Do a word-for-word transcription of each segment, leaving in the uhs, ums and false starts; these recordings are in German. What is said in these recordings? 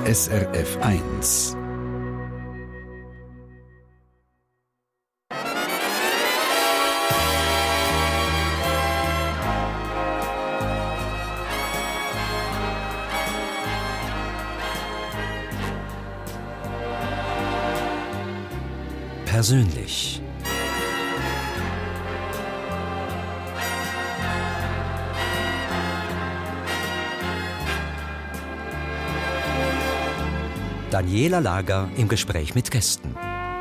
S R F eins. Persönlich. Daniela Lager im Gespräch mit Gästen.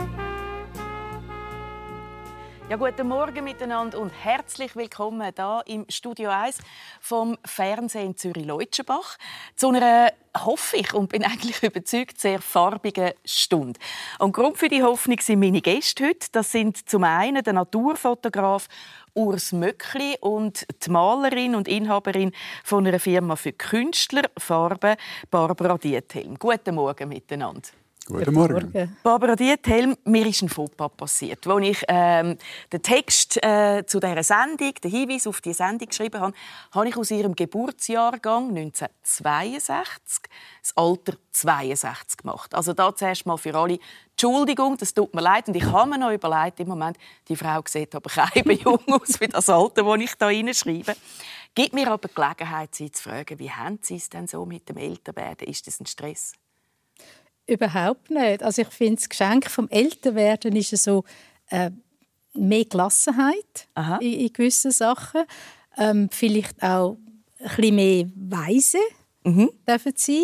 Ja, guten Morgen miteinander und herzlich willkommen hier im Studio eins vom Fernsehen Zürich-Leutschenbach zu einer, hoffe ich und bin eigentlich überzeugt, sehr farbigen Stunde. Und Grund für die Hoffnung sind meine Gäste heute. Das sind zum einen der Naturfotograf Urs Möckli und die Malerin und Inhaberin von einer Firma für Künstler, Farben, Barbara Diethelm. Guten Morgen miteinander. Guten Morgen. Barbara Diethelm, mir ist ein Fauxpas passiert. Als ich ähm, den Text äh, zu dieser Sendung, den Hinweis auf die Sendung geschrieben habe, habe ich aus ihrem Geburtsjahrgang neunzehnhundertzweiundsechzig das Alter zweiundsechzig gemacht. Also da zuerst mal für alle Entschuldigung, das tut mir leid. Und ich habe mir noch überlegt, im Moment, die Frau sieht aber kein jung aus wie das Alter, das ich da reinschreibe. Gibt mir aber die Gelegenheit, Sie zu fragen, wie haben Sie es denn so mit dem Älterwerden? Ist das ein Stress? Überhaupt nicht. Also ich finde, das Geschenk vom Älterwerden ist so äh, mehr Gelassenheit in, in gewissen Sachen. Ähm, vielleicht auch ein bisschen mehr Weise mhm. dürfen sein.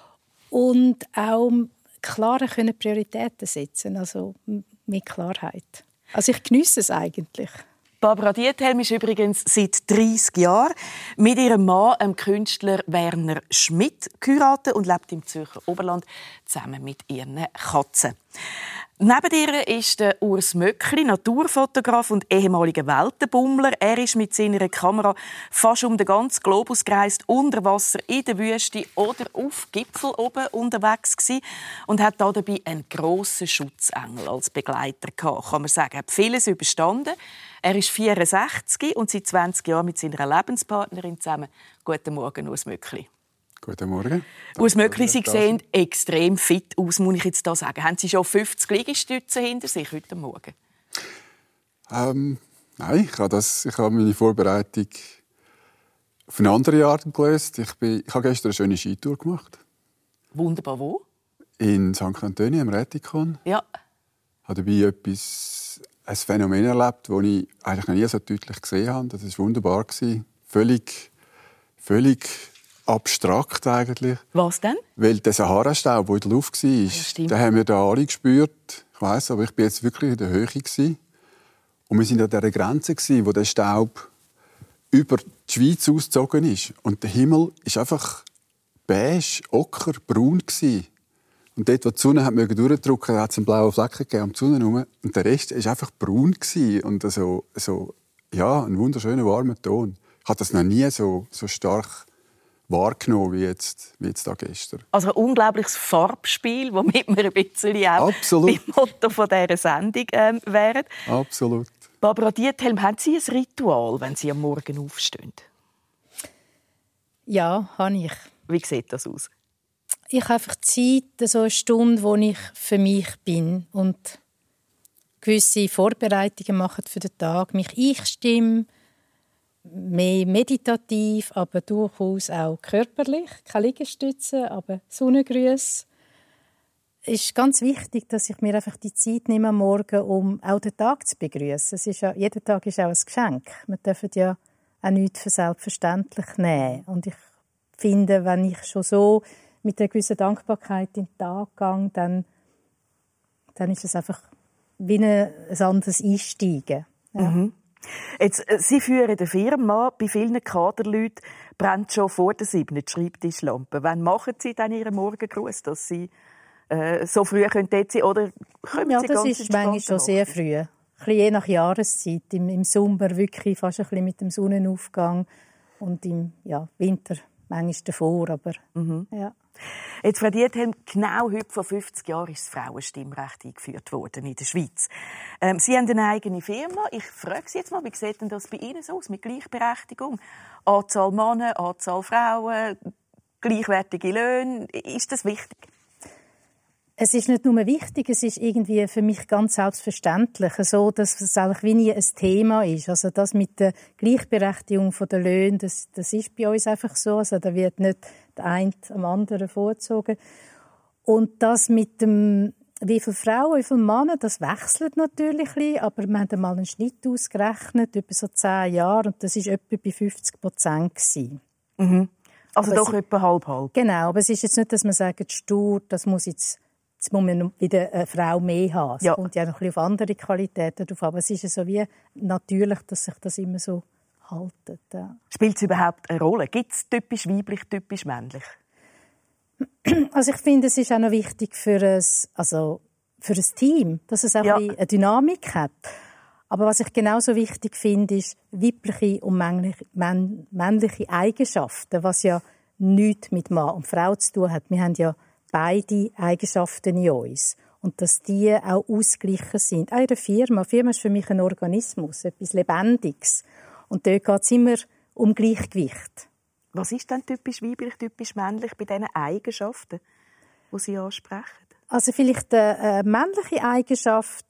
Und auch klarer können Prioritäten setzen, also mit Klarheit. Also ich geniesse es eigentlich. Barbara Diethelm ist übrigens seit dreissig Jahren mit ihrem Mann, dem Künstler Werner Schmidt, geheiratet und lebt im Zürcher Oberland zusammen mit ihren Katzen. Neben ihr ist der Urs Möckli, Naturfotograf und ehemaliger Weltenbummler. Er ist mit seiner Kamera fast um den ganzen Globus gereist, unter Wasser, in der Wüste oder auf Gipfel oben unterwegs gewesen und hat dabei einen grossen Schutzengel als Begleiter gehabt. Kann man sagen, er hat vieles überstanden. Er ist vierundsechzig und seit zwanzig Jahren mit seiner Lebenspartnerin zusammen. Guten Morgen, Urs Möckli. Guten Morgen. Urs Möckli, Sie sehen extrem fit aus, muss ich jetzt da sagen. Haben Sie schon fünfzig Liegestützen hinter sich heute Morgen? Ähm, nein, ich habe, das, ich habe meine Vorbereitung auf eine andere Art gelöst. Ich, bin, ich habe gestern eine schöne Skitour gemacht. Wunderbar, wo? In Sankt Antonio, am Rätikon. Ja. Ich habe dabei etwas, ein Phänomen erlebt, das ich eigentlich noch nie so deutlich gesehen habe. Das war wunderbar. Völlig, völlig abstrakt eigentlich. Was denn? Weil der Sahara-Staub, der in der Luft war, ja, den haben wir da alle gespürt. Ich weiss, aber ich war jetzt wirklich in der Höhe gewesen. Und wir waren an dieser Grenze, wo der Staub über die Schweiz ausgezogen ist. Und der Himmel war einfach beige, ocker, braun gewesen. Und dort, wo die Sonne hat durchdrücken, hat es einen blauen Flecken gegeben um die Sonne herum. Und der Rest war einfach braun gewesen. Und so, so, ja, ein wunderschöner, warmer Ton. Ich habe das noch nie so, so stark wahrgenommen wie jetzt, wie jetzt da gestern. Also ein unglaubliches Farbspiel, womit wir ein bisschen auch Absolut. beim Motto von dieser Sendung ähm, wären. Absolut. Barbara Diethelm, haben Sie ein Ritual, wenn Sie am Morgen aufstehen? Ja, habe ich. Wie sieht das aus? Ich habe einfach Zeit, so eine Stunde, wo ich für mich bin und gewisse Vorbereitungen mache für den Tag, mich einstimme, mehr meditativ, aber durchaus auch körperlich. Keine Liegestütze, aber Sonnengrüße. Es ist ganz wichtig, dass ich mir einfach die Zeit nehme am Morgen, um auch den Tag zu begrüßen. Es ist ja, jeder Tag ist auch ein Geschenk. Wir dürfen ja auch nichts für selbstverständlich nehmen. Und ich finde, wenn ich schon so mit einer gewissen Dankbarkeit in den Tag gehe, dann, dann ist es einfach wie ein anderes Einsteigen. Ja. Mhm. Jetzt, Sie führen eine Firma, bei vielen Kaderleuten brennt schon vor der sieben die Schreibtischlampe. Wann machen Sie dann Ihren Morgengruß, dass Sie äh, so früh können dort sein? Oder können ja, Sie das ganz ist manchmal schon sehr früh. Ein bisschen je nach Jahreszeit. Im, Im Sommer wirklich fast ein bisschen mit dem Sonnenaufgang und im ja, Winter manchmal davor. Aber, mhm. ja. Jetzt, Frau Diethelm, genau heute vor fünfzig Jahren ist das Frauenstimmrecht eingeführt worden in der Schweiz. Ähm, Sie haben eine eigene Firma. Ich frage Sie jetzt mal, wie sieht denn das bei Ihnen so aus mit Gleichberechtigung? Anzahl Männer, Anzahl Frauen, gleichwertige Löhne. Ist das wichtig? Es ist nicht nur wichtig, es ist irgendwie für mich ganz selbstverständlich, so, dass es eigentlich wie nie ein Thema ist. Also das mit der Gleichberechtigung der Löhne, das, das ist bei uns einfach so. Also da wird nicht der eine am anderen vorgezogen. Und das mit dem, wie viele Frauen, wie viele Männer, das wechselt natürlich ein bisschen, aber wir haben mal einen Schnitt ausgerechnet, über so zehn Jahre, und das war etwa bei fünfzig Prozent. Mhm. Also aber doch es, etwa halb-halb. Genau, aber es ist jetzt nicht, dass man sagt, stur, das muss jetzt, jetzt muss man wieder eine Frau mehr haben. Es ja. kommt ja noch ein bisschen auf andere Qualitäten drauf, aber es ist ja so wie natürlich, dass sich das immer so haltet. Ja. Spielt es überhaupt eine Rolle? Gibt es typisch weiblich, typisch männlich? Also ich finde, es ist auch noch wichtig für ein, also für ein Team, dass es auch ja. eine Dynamik hat. Aber was ich genauso wichtig finde, ist weibliche und männliche, männliche Eigenschaften, was ja nichts mit Mann und Frau zu tun hat. Wir haben ja beide Eigenschaften in uns. Und dass die auch ausgeglichen sind. Auch in der Firma. Eine Firma ist für mich ein Organismus, etwas Lebendiges. Und dort geht es immer um Gleichgewicht. Was ist denn typisch weiblich, typisch männlich bei diesen Eigenschaften, die Sie ansprechen? Also vielleicht eine äh, männliche Eigenschaft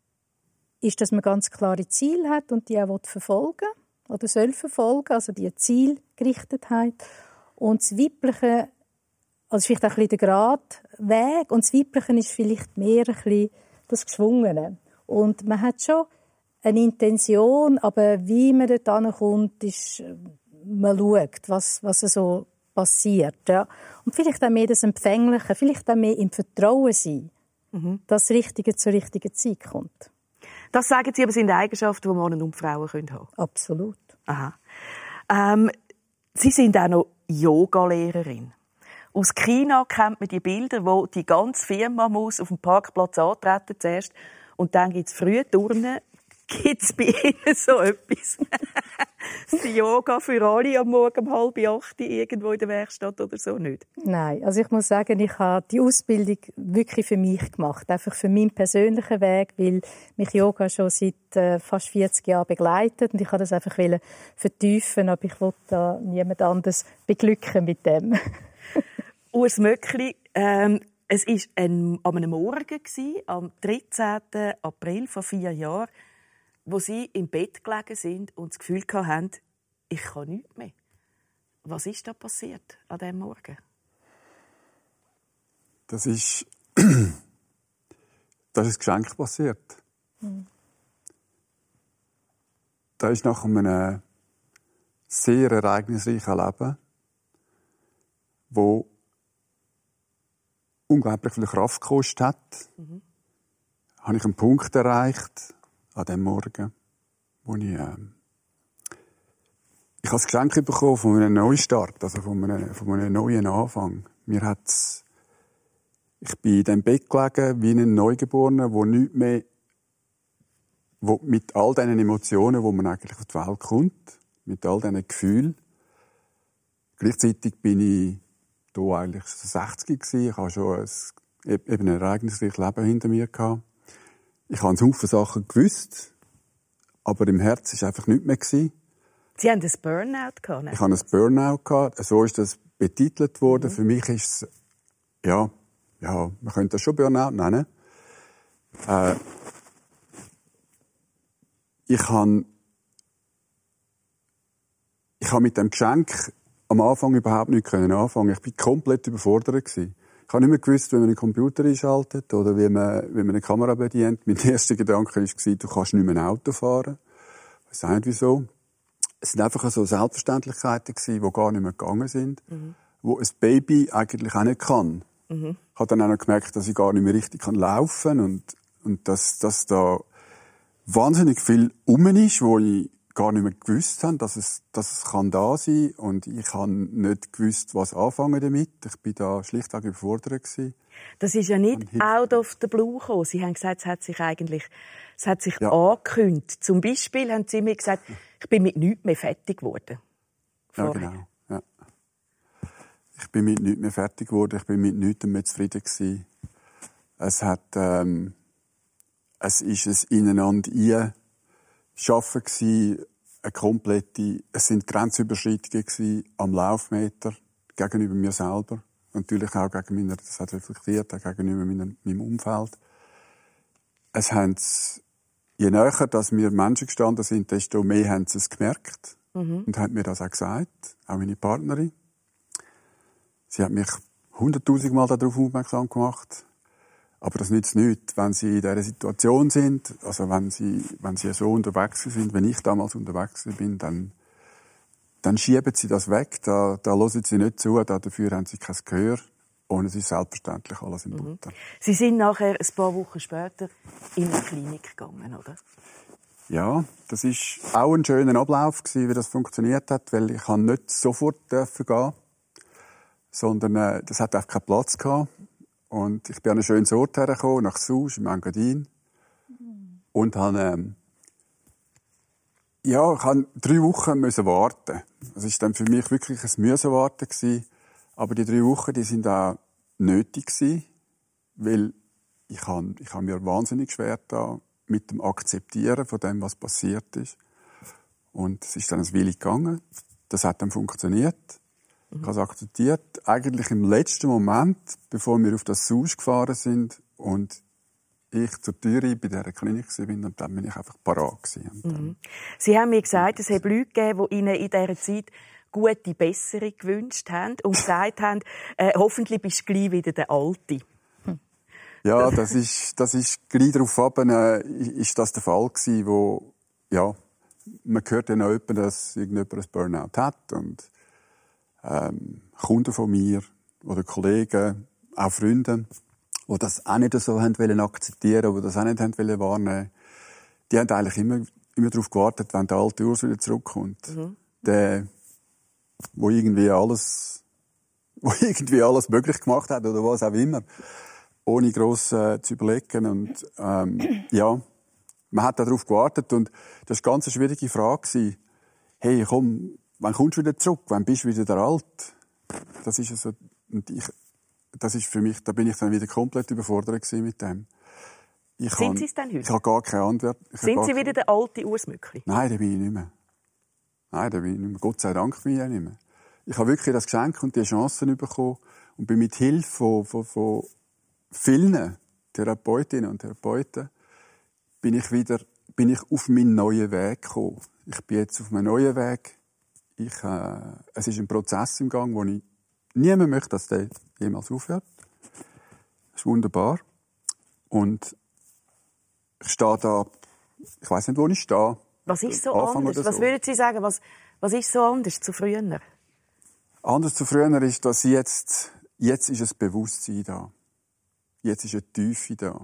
ist, dass man ganz klare Ziele hat und die auch verfolgen will oder soll verfolgen, also die Zielgerichtetheit. Und das Weibliche, also vielleicht auch ein bisschen der Gradweg, und das Weibliche ist vielleicht mehr ein bisschen das Geschwungene. Und man hat schon eine Intention, aber wie man dort hinkommt, ist, man schaut, was, was so passiert. Ja. Und vielleicht auch mehr das Empfängliche, vielleicht auch mehr im Vertrauen sein, mhm. dass das Richtige zur richtigen Zeit kommt. Das sagen Sie aber, sind Eigenschaften, die Männer und Frauen haben können. Absolut. Aha. Ähm, Sie sind auch noch Yoga-Lehrerin. Aus China kennt man die Bilder, wo die ganze Firma muss auf dem Parkplatz antreten zuerst und dann gibt es frühe Turnen. Gibt es bei Ihnen so etwas? Das Yoga für alle am Morgen um halb acht irgendwo in der Werkstatt oder so nicht? Nein, also ich muss sagen, ich habe die Ausbildung wirklich für mich gemacht, einfach für meinen persönlichen Weg, weil mich Yoga schon seit äh, fast vierzig Jahren begleitet und ich wollte das einfach vertiefen, aber ich wollte da niemand anderes beglücken mit dem. Urs Möckli, ähm, es war ein, an einem Morgen, gewesen, am dreizehnten April vor vier Jahren, wo Sie im Bett gelegen sind und das Gefühl hatten, ich kann nichts mehr. Was ist da passiert an diesem Morgen? Das ist, das ist ein Geschenk passiert. Mhm. Das ist nach einem sehr ereignisreichen Leben, wo unglaublich viel Kraft gekostet hat, mhm. habe ich einen Punkt erreicht an diesem Morgen, wo ich, äh, ich habe das Geschenk bekommen von einem Neustart, also von einem, von einem neuen Anfang. Mir hat's, ich bin in diesem Bett gelegen wie ein Neugeborener, wo nicht mehr, wo mit all diesen Emotionen, wo man eigentlich auf die Welt kommt, mit all diesen Gefühlen. Gleichzeitig bin ich hier eigentlich sechzig gewesen. Ich habe schon ein, eben ein ereignisreiches Leben hinter mir gehabt. Ich habe einen Haufen Sachen gewusst, aber im Herz war einfach nichts mehr gewesen. Sie haben ein Burnout gehabt, ne? Ich habe ein Burnout gehabt. So ist das betitelt worden. Mhm. Für mich ist es, ja, ja, man könnte das schon Burnout nennen. Äh, ich habe, ich habe mit dem Geschenk am Anfang überhaupt nicht anfangen. Ich war komplett überfordert gewesen. Ich habe nicht mehr gewusst, wie man einen Computer einschaltet oder wie man, wie man eine Kamera bedient. Mein erster Gedanke war, du kannst nicht mehr ein Auto fahren. Ich weiss nicht wieso. Es sind einfach so Selbstverständlichkeiten gewesen, die gar nicht mehr gegangen sind, mhm. wo ein Baby eigentlich auch nicht kann. Mhm. Ich habe dann auch noch gemerkt, dass ich gar nicht mehr richtig laufen kann und, und dass, dass da wahnsinnig viel rum ist, wo ich gar nicht mehr gewusst habe, dass es, dass es kann da sein kann. Und ich habe nicht gewusst, was anfangen damit. Ich war da schlichtweg überfordert gewesen. Das ist ja nicht out of the blue gekommen. Sie haben gesagt, es hat sich eigentlich, es hat sich ja. angekündigt. Zum Beispiel haben Sie mir gesagt, ich bin mit nichts mehr fertig geworden. Vorher. Ja, genau. Ja. Ich bin mit nichts mehr fertig geworden. Ich bin mit nichts mehr zufrieden gewesen. Es hat, ähm, es ist ein Ineinander ein Schaffen gsi, eine komplette, es sind Grenzüberschreitungen gsi am Laufmeter, gegenüber mir selber. Natürlich auch gegen meine, das hat reflektiert, auch gegenüber meinem, meinem Umfeld. Es haben je näher, dass wir Menschen gestanden sind, desto mehr haben sie es gemerkt. Mhm. Und haben mir das auch gesagt. Auch meine Partnerin. Sie hat mich hunderttausendmal darauf aufmerksam gemacht. Aber das nützt nichts, wenn sie in dieser Situation sind. Also wenn sie, wenn sie so unterwegs sind, wenn ich damals unterwegs bin, dann, dann schieben sie das weg. Da, da hören sie nicht zu, da, dafür haben sie kein Gehör. Und es ist selbstverständlich alles in Butter. Mhm. Sie sind nachher ein paar Wochen später in eine Klinik gegangen, oder? Ja, das war auch ein schöner Ablauf, wie das funktioniert hat, weil ich nicht sofort gehen durfte, sondern äh, das hat einfach keinen Platz gehabt. Und ich bin an einen schönen Ort hergekommen, nach Sousse, im Engadin. Mhm. Und habe, ähm, ja, ich musste drei Wochen müssen warten. Das war dann für mich wirklich ein müssen warten gewesen. Aber die drei Wochen, die sind auch nötig gewesen, weil ich habe, ich habe mir wahnsinnig schwer da mit dem Akzeptieren von dem, was passiert ist. Und es ist dann ein Weile gegangen. Das hat dann funktioniert. Ich habe es akzeptiert. Eigentlich im letzten Moment, bevor wir auf das Sousse gefahren sind und ich zur Tür bei dieser Klinik war, und dann bin ich einfach parat gewesen. Mhm. Sie haben mir gesagt, es habe Leute gegeben, die Ihnen in dieser Zeit gute Besserung gewünscht haben und gesagt haben, äh, hoffentlich bist du gleich wieder der Alte. Hm. Ja, das ist, das ist gleich darauf ab, äh, ist das der Fall gewesen, wo, ja, man hört ja noch jemanden, dass irgendjemand ein Burnout hat und ähm, Kunden von mir oder Kollegen, auch Freunde, die das auch nicht so haben wollen akzeptieren, die das auch nicht haben wollen wahrnehmen, die haben eigentlich immer, immer darauf gewartet, wenn der alte Urs wieder zurückkommt. Mhm. Der, wo irgendwie alles, wo irgendwie alles möglich gemacht hat oder was auch immer, ohne gross äh, zu überlegen. Und ähm, ja, man hat darauf gewartet und das war eine ganz schwierige Frage. Hey, komm, wann kommst du wieder zurück? Wann bist du wieder der Alt? Das ist also, und ich, das ist für mich, da bin ich dann wieder komplett überfordert gewesen mit dem. Ich Sind kann, Sie es denn heute? Ich habe gar keine Antwort. Ich Sind Sie wieder der alte Urs Mückli? Nein, da bin ich nicht mehr. Nein, da bin ich nicht mehr. Gott sei Dank bin ich auch nicht mehr. Ich habe wirklich das Geschenk und die Chancen bekommen und bin mit Hilfe von, von, von vielen Therapeutinnen und Therapeuten bin ich wieder, bin ich auf meinen neuen Weg gekommen. Ich bin jetzt auf meinem neuen Weg. Ich, äh, es ist ein Prozess im Gang, wo ich niemand möchte, dass der jemals aufhört. Das ist wunderbar. Und ich stehe da, ich weiss nicht, wo ich stehe. Was ist so Anfang anders? Was so. Würden Sie sagen, was, was ist so anders zu früher? Anders zu früher ist, dass jetzt, jetzt ist ein Bewusstsein da. Jetzt ist eine Tiefe da.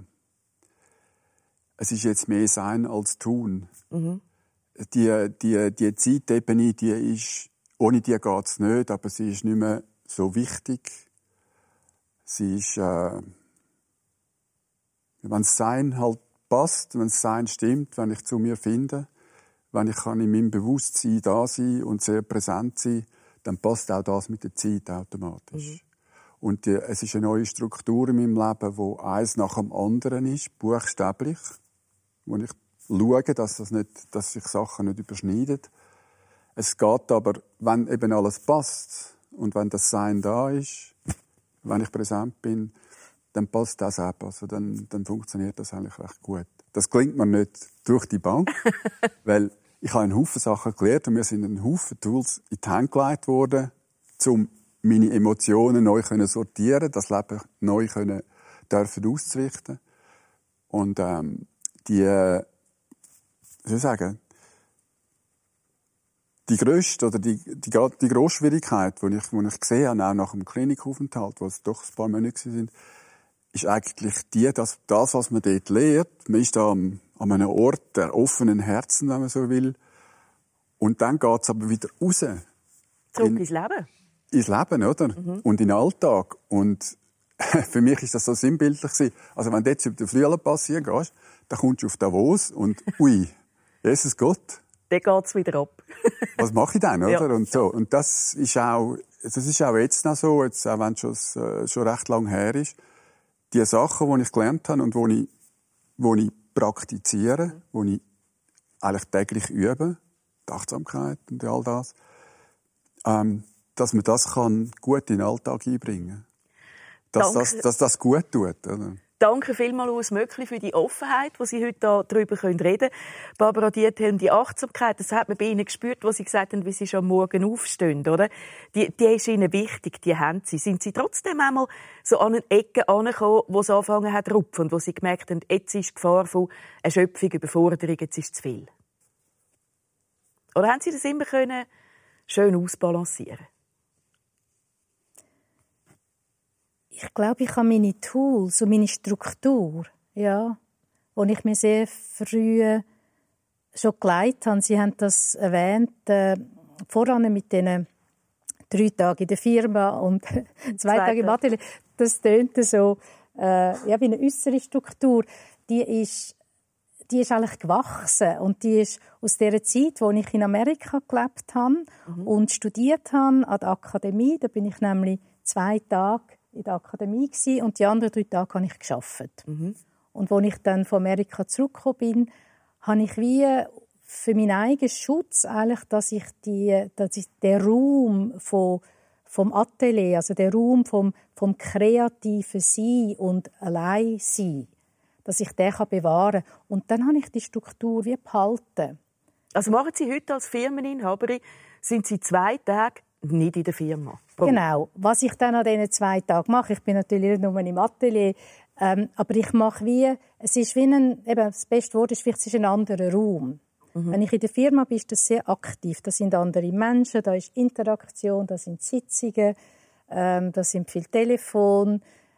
Es ist jetzt mehr Sein als Tun. Mhm. Die, die, die Zeitebene, die ist, ohne die geht es nicht, aber sie ist nicht mehr so wichtig. Sie ist, äh, wenn das Sein halt passt, wenn das Sein stimmt, wenn ich zu mir finde, wenn ich kann in meinem Bewusstsein da sein und sehr präsent sein, dann passt auch das mit der Zeit automatisch. Mhm. Und die, es ist eine neue Struktur in meinem Leben, wo eins nach dem anderen ist, buchstäblich, wo ich schaue, dass, das nicht, dass sich Sachen nicht überschneiden. Es geht aber, wenn eben alles passt und wenn das Sein da ist, wenn ich präsent bin, dann passt das auch. Also dann, dann funktioniert das eigentlich recht gut. Das klingt mir nicht durch die Bank, weil ich habe einen Haufen Sachen gelernt und mir sind einen Haufen Tools in die Hand gelegt worden, um meine Emotionen neu zu sortieren, das Leben neu können, dürfen auszurichten. Und ähm, die, äh, wie soll ich sagen, die grösste oder die, die, die grosse Schwierigkeit, die ich, die ich gesehen habe, auch nach dem Klinikaufenthalt, wo es doch ein paar Monate waren, ist eigentlich die, dass das, was man dort lernt, man ist da am, an einem Ort der offenen Herzen, wenn man so will. Und dann geht es aber wieder raus. Zurück in, ins Leben. Ins Leben, oder? Mhm. Und in den Alltag. Und für mich ist das so sinnbildlich gewesen. Also wenn du jetzt über den Flüelenpass hier gehst, dann kommst du auf Davos und ui, Jesus Gott. Dann geht's wieder ab. Was mache ich dann, oder? Ja. Und so. Und das ist auch, das ist auch jetzt noch so, jetzt, auch wenn es schon, äh, schon recht lang her ist. Die Sachen, die ich gelernt habe und die ich, die ich praktiziere, mhm. die ich eigentlich täglich übe, die Achtsamkeit und all das, ähm, dass man das kann gut in den Alltag einbringen kann. Dass das, dass das gut tut. Oder? Danke vielmals, Urs Möckli, für die Offenheit, die Sie heute darüber reden können. Barbara Diethelm, die Achtsamkeit, das hat man bei Ihnen gespürt, als Sie gesagt haben, wie Sie schon am Morgen aufstehen, oder? Die, die ist Ihnen wichtig, die haben Sie. Sind Sie trotzdem einmal so an eine Ecke angekommen, wo es angefangen hat zu rupfen und wo Sie gemerkt haben, jetzt ist die Gefahr von Erschöpfung, Überforderung, jetzt ist es zu viel? Oder haben Sie das immer können schön ausbalancieren? Ich glaube, ich habe meine Tools und meine Struktur, ja, wo ich mir sehr früh schon geleitet habe. Sie haben das erwähnt, äh, voran mit diesen drei Tagen in der Firma und zwei, zwei Tage im Atelier. Das tönt so, äh, ja, wie eine äußere Struktur. Die ist, die ist eigentlich gewachsen und die ist aus der Zeit, wo ich in Amerika gelebt habe mhm. und studiert habe an der Akademie. Da bin ich nämlich zwei Tage in der Akademie gewesen, und die anderen drei Tage habe ich gearbeitet. Mhm. Und als ich dann von Amerika zurückgekommen bin, habe ich wie für meinen eigenen Schutz eigentlich, dass ich, die, dass ich den Raum von, vom Atelier, also den Raum vom, vom kreativen Sein und Alleinsein, dass ich den bewahren kann. Und dann habe ich die Struktur wie behalten. Also machen Sie heute als Firmeninhaberin, sind Sie zwei Tage nicht in der Firma? Genau. Was ich dann an diesen zwei Tagen mache, ich bin natürlich nicht nur im Atelier, ähm, aber ich mache wie, es ist wie ein, eben, das beste Wort ist vielleicht, es ist ein anderer Raum. Mhm. Wenn ich in der Firma bin, ist das sehr aktiv. Da sind andere Menschen, da ist Interaktion, da sind Sitzungen, ähm, da sind viel Telefon,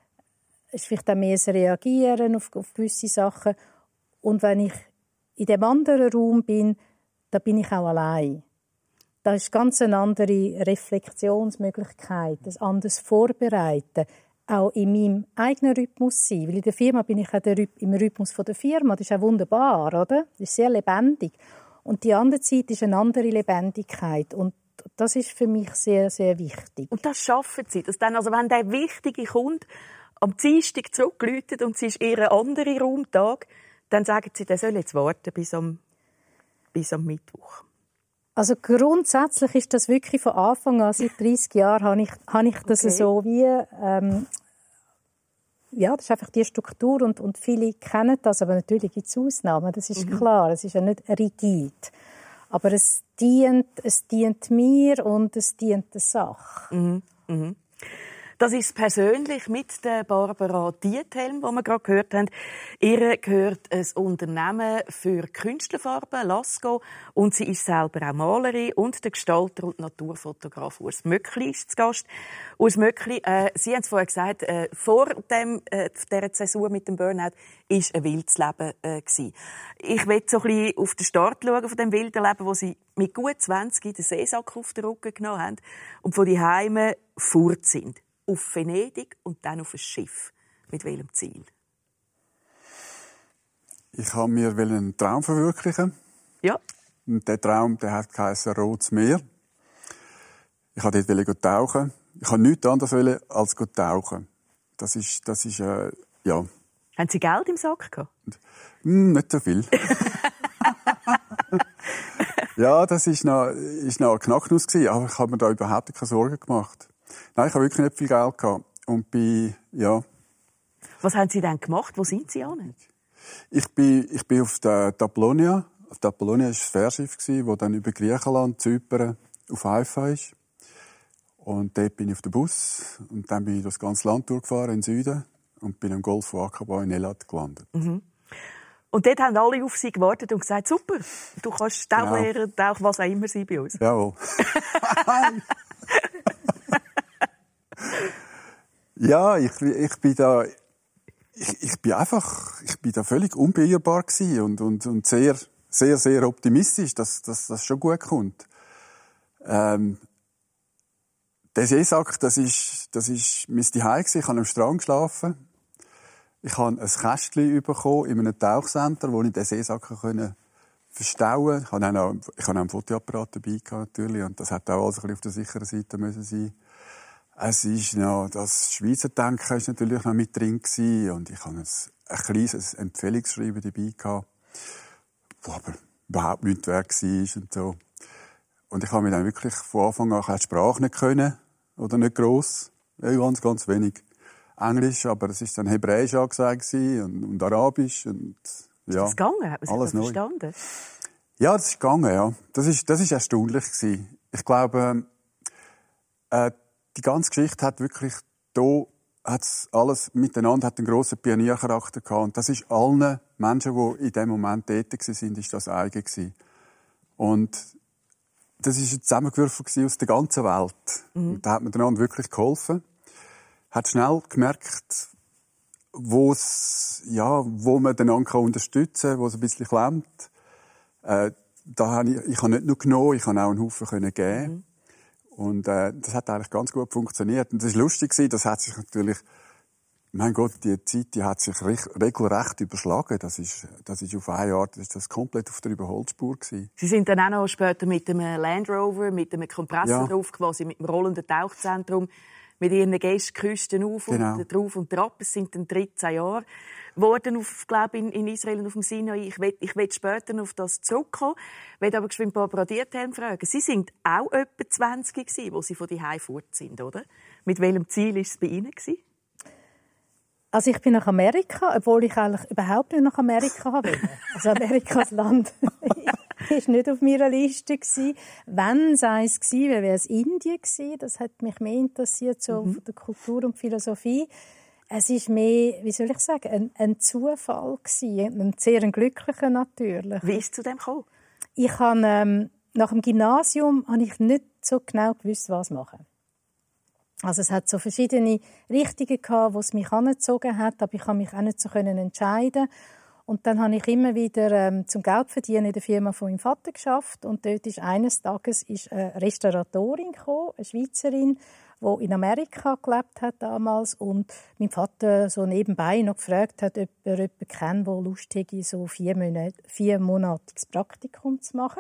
es ist vielleicht auch mehr das Reagieren auf, auf gewisse Sachen. Und wenn ich in dem anderen Raum bin, da bin ich auch allein. Da ist ganz eine andere Reflexionsmöglichkeit, ein anderes Vorbereiten, auch in meinem eigenen Rhythmus sein. Weil in der Firma bin ich auch im Rhythmus der Firma. Das ist auch wunderbar, oder? Das ist sehr lebendig. Und die andere Zeit ist eine andere Lebendigkeit. Und das ist für mich sehr, sehr wichtig. Und das schaffen Sie. Dass dann, also wenn der wichtige Kunde am Dienstag zurückläutet und es ist Ihr anderer Raumtag, dann sagen Sie, der soll jetzt warten bis am, bis am Mittwoch. Also grundsätzlich ist das wirklich von Anfang an, seit dreissig Jahren, habe ich, habe ich das okay. so wie, ähm, ja, das ist einfach die Struktur und, und viele kennen das, aber natürlich gibt es Ausnahmen, das ist mhm. klar, es ist ja nicht rigid. Aber es dient, es dient mir und es dient der Sache. Mhm. Mhm. Das ist persönlich mit der Barbara Diethelm, die wir gerade gehört haben. Ihr gehört ein Unternehmen für Künstlerfarben, Lasco, und sie ist selber auch Malerin, und der Gestalter und Naturfotograf Urs Möckli ist zu Gast. Urs Möckli, äh, Sie haben es vorher gesagt, äh, vor dem, äh, dieser Zäsur mit dem Burnout war ein wildes Leben. Äh, gewesen. Ich will so ein bisschen auf den Start schauen von dem wilden Leben, wo Sie mit gut zwanzig den Seesack auf den Rücken genommen haben und von die Heime fort sind. Auf Venedig und dann auf ein Schiff. Mit welchem Ziel? Ich habe mir einen Traum verwirklichen. Ja. Und der Traum, der hat geheißen Rotes Meer. Ich wollte dort tauchen. Ich wollte nichts anderes als tauchen. Das ist, das ist, äh, ja. Haben Sie Geld im Sack gehabt? Hm, nicht so viel. Ja, das ist noch, ist noch eine Knacknuss gewesen, aber ich habe mir da überhaupt keine Sorgen gemacht. Nein, ich habe wirklich nicht viel Geld gehabt. Und bin, ja. Was haben Sie denn gemacht? Wo sind Sie an? Ich bin, ich bin auf der Apollonia. Auf der Apollonia war ein Fährschiff, das dann über Griechenland, Zypern auf Haifa ist. Und dort bin ich auf dem Bus. Und dann bin ich das ganze Land durchgefahren, in den Süden. Und bin am Golf von Aqaba in Eilat gelandet. Mhm. Und dort haben alle auf Sie gewartet und gesagt, super, du kannst Tauchlehrer, genau. Tauch, was auch immer sein bei uns. Jawohl. Ja, ich, ich bin da, ich, ich bin einfach, ich bin da völlig unbeirrbar gewesen und, und, und sehr, sehr, sehr optimistisch, dass, dass das schon gut kommt. Ähm, der Seesack, das ist, das ist mein Zuhause. Ich habe am Strand geschlafen. Ich habe ein Kästchen bekommen in einem Tauchcenter, wo ich den Seesack verstauen konnte. Ich hatte auch, ich hatte auch einen Fotoapparat dabei gehabt, natürlich, und das hat auch alles ein bisschen auf der sicheren Seite müssen sein. Es ist noch, das Schweizer Denken ist natürlich noch mit drin gewesen, und ich habe ein, ein kleines Empfehlungsschreiben dabei gehabt, wo aber überhaupt nicht wert war und so. Und ich habe mir dann wirklich von Anfang an die Sprache nicht können, oder nicht gross, ja, ganz, ganz wenig. Englisch, aber es war dann Hebräisch angesagt und, und Arabisch. Und, ja, ist das gegangen? Hat man sich alles das verstanden? Ja, das ist gegangen, ja. Das ist, das ist erstaunlich gewesen. Ich glaube, äh, die ganze Geschichte hat wirklich, da hat's alles miteinander, hat einen grossen Pioniercharakter gehabt. Und das ist allen Menschen, die in dem Moment tätig waren, ist das eigen gewesen. Und das ist ein Zusammengewürfel aus der ganzen Welt. Mhm. Und da hat man einander wirklich geholfen. Hat schnell gemerkt, wo's, ja, wo man den anderen unterstützen kann, wo es ein bisschen klemmt. Äh, da habe ich, ich habe nicht nur genommen, ich habe auch einen Haufen können geben. Mhm. Und äh, das hat eigentlich ganz gut funktioniert. Und das ist lustig gewesen, das hat sich natürlich, mein Gott, die Zeit, die hat sich recht, regelrecht überschlagen. Das ist, das ist auf eine Art, das ist das komplett auf der Überholspur gewesen. Sie sind dann auch noch später mit einem Land Rover, mit einem Kompressor ja. drauf, quasi mit dem rollenden Tauchzentrum, mit ihren Gästen Küsten auf und genau. drauf und drauf. Es sind dann dreizehn Jahre geworden, auf, glaube in, in Israel und auf dem Sinai. Ich will, ich will später auf das zurückkommen. Ich will aber geschwind Barbara Diethelm fragen. Sie sind auch etwa zwanzig gewesen, als Sie von die Hause fort sind, oder? Mit welchem Ziel war es bei Ihnen gewesen? Also ich bin nach Amerika, obwohl ich eigentlich überhaupt nicht nach Amerika wollte. Also Amerika als Land war nicht auf meiner Liste. Wenn sei es gewesen, wäre es Indien gewesen. Das hat mich mehr interessiert, so mhm. von der Kultur und Philosophie. Es ist mehr, wie soll ich sagen, ein, ein Zufall gewesen. Ein sehr glücklicher natürlich. Wie ist es zu dem gekommen? Ich habe, ähm, nach dem Gymnasium habe ich nicht so genau gewusst, was machen. Also es hat so verschiedene Richtungen gehabt, wo es mich angezogen hat, aber ich konnte mich auch nicht so entscheiden. Und dann habe ich immer wieder ähm, zum Geldverdienen in der Firma von meinem Vater geschafft. Und dort ist eines Tages ist eine Restauratorin gekommen, eine Schweizerin, die in Amerika gelebt hat damals. Und mein Vater so nebenbei noch gefragt hat, ob er jemanden kennt, der Lust hätte, so vier Monate, viermonatiges Praktikum zu machen.